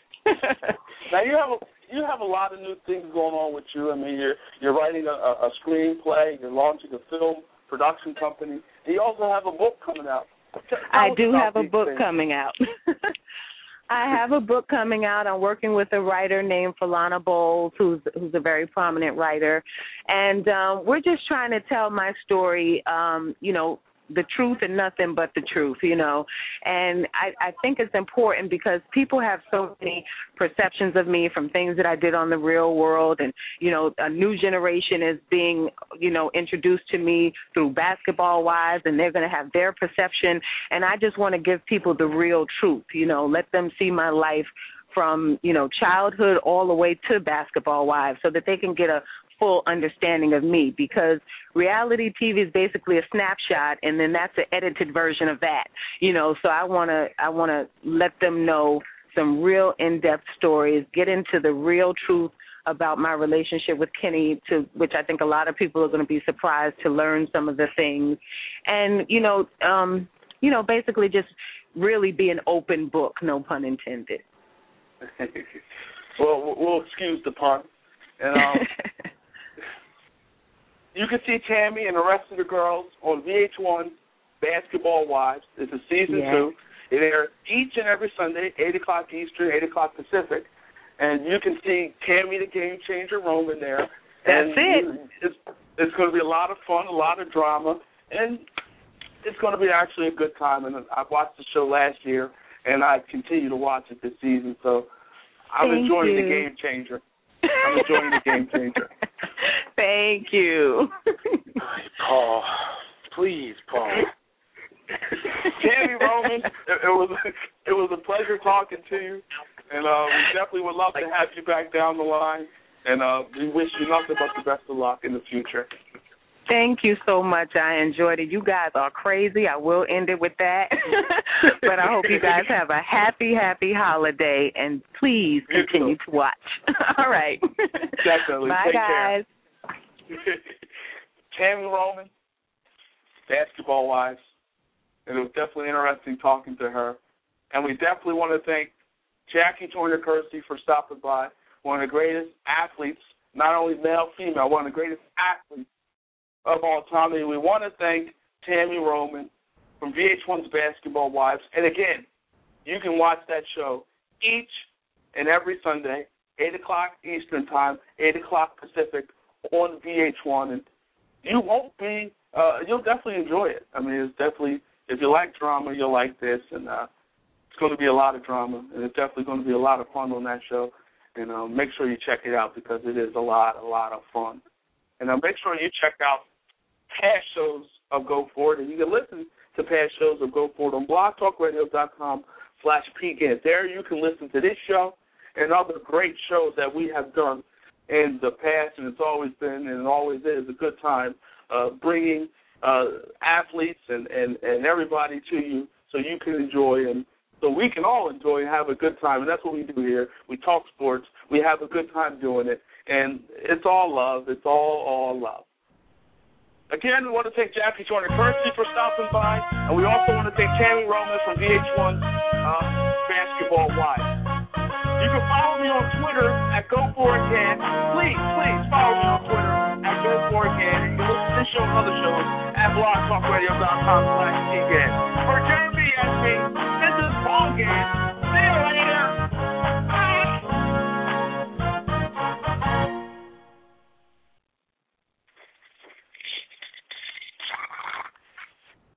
Now you have a, you have a lot of new things going on with you. I mean, you're you're writing a, a screenplay. You're launching a film production company. And you also have a book coming out. Tell I do have a book things. coming out. I have a book coming out. I'm working with a writer named Falana Bowles, who's who's a very prominent writer, and um, we're just trying to tell my story. Um, you know. The truth and nothing but the truth, you know. And I, I think it's important because people have so many perceptions of me from things that I did on the real world. And, you know, a new generation is being, you know, introduced to me through Basketball Wives, and they're going to have their perception. And I just want to give people the real truth, you know, let them see my life from, you know, childhood all the way to Basketball Wives so that they can get a full understanding of me, because reality T V is basically a snapshot, and then that's an edited version of that, you know. So I want to I want to let them know some real in-depth stories, get into the real truth about my relationship with Kenny, to which I think a lot of people are going to be surprised to learn some of the things, and you know, um, you know, basically just really be an open book, no pun intended. Well, we'll excuse the pun, and um. You can see Tammy and the rest of the girls on V H one Basketball Wives. It's a season yeah. two. It airs each and every Sunday, eight o'clock Eastern, eight o'clock Pacific. And you can see Tammy the Game Changer Roman there. That's and it. It's, it's going to be a lot of fun, a lot of drama, and it's going to be actually a good time. And I watched the show last year, and I continue to watch it this season. So I'm Thank enjoying you. the Game Changer. I'm enjoying the Game Changer. Thank you. Paul, please, Paul. Tammy Roman, it, it was it was a pleasure talking to you, and uh, we definitely would love to have you back down the line. And uh, we wish you nothing but the best of luck in the future. Thank you so much. I enjoyed it. You guys are crazy. I will end it with that. But I hope you guys have a happy, happy holiday, and please continue to watch. All right. Definitely. Bye, Take guys. Care. Tammy Roman, Basketball Wives. And it was definitely interesting talking to her. And we definitely want to thank Jackie Joyner-Kersee for stopping by, one of the greatest athletes, not only male, female, one of the greatest athletes of all time. And we want to thank Tammy Roman from V H one's Basketball Wives. And again, you can watch that show each and every Sunday, eight o'clock Eastern Time, eight o'clock Pacific on V H one. And you won't be, uh, you'll definitely enjoy it. I mean, it's definitely, if you like drama, you'll like this. And uh, it's going to be a lot of drama, and it's definitely going to be a lot of fun on that show. And uh, make sure you check it out because it is a lot, a lot of fun. And uh, make sure you check out past shows of Go Forward, and you can listen to past shows of Go Forward on blogtalkradio.com slash pgant. There you can listen to this show and other great shows that we have done in the past, and it's always been and it always is a good time uh, bringing uh, athletes and, and, and everybody to you so you can enjoy and so we can all enjoy and have a good time. And that's what we do here. We talk sports. We have a good time doing it. And it's all love. It's all, all love. Again, we want to thank Jackie Joyner-Kersee for stopping by. And we also want to thank Tammy Roman from V H one uh, basketball wise. You can follow me on Twitter at Go For Again. Please, please follow me on Twitter at Go For Again. And you can listen to this show and other shows at blogtalkradio dot com slash again.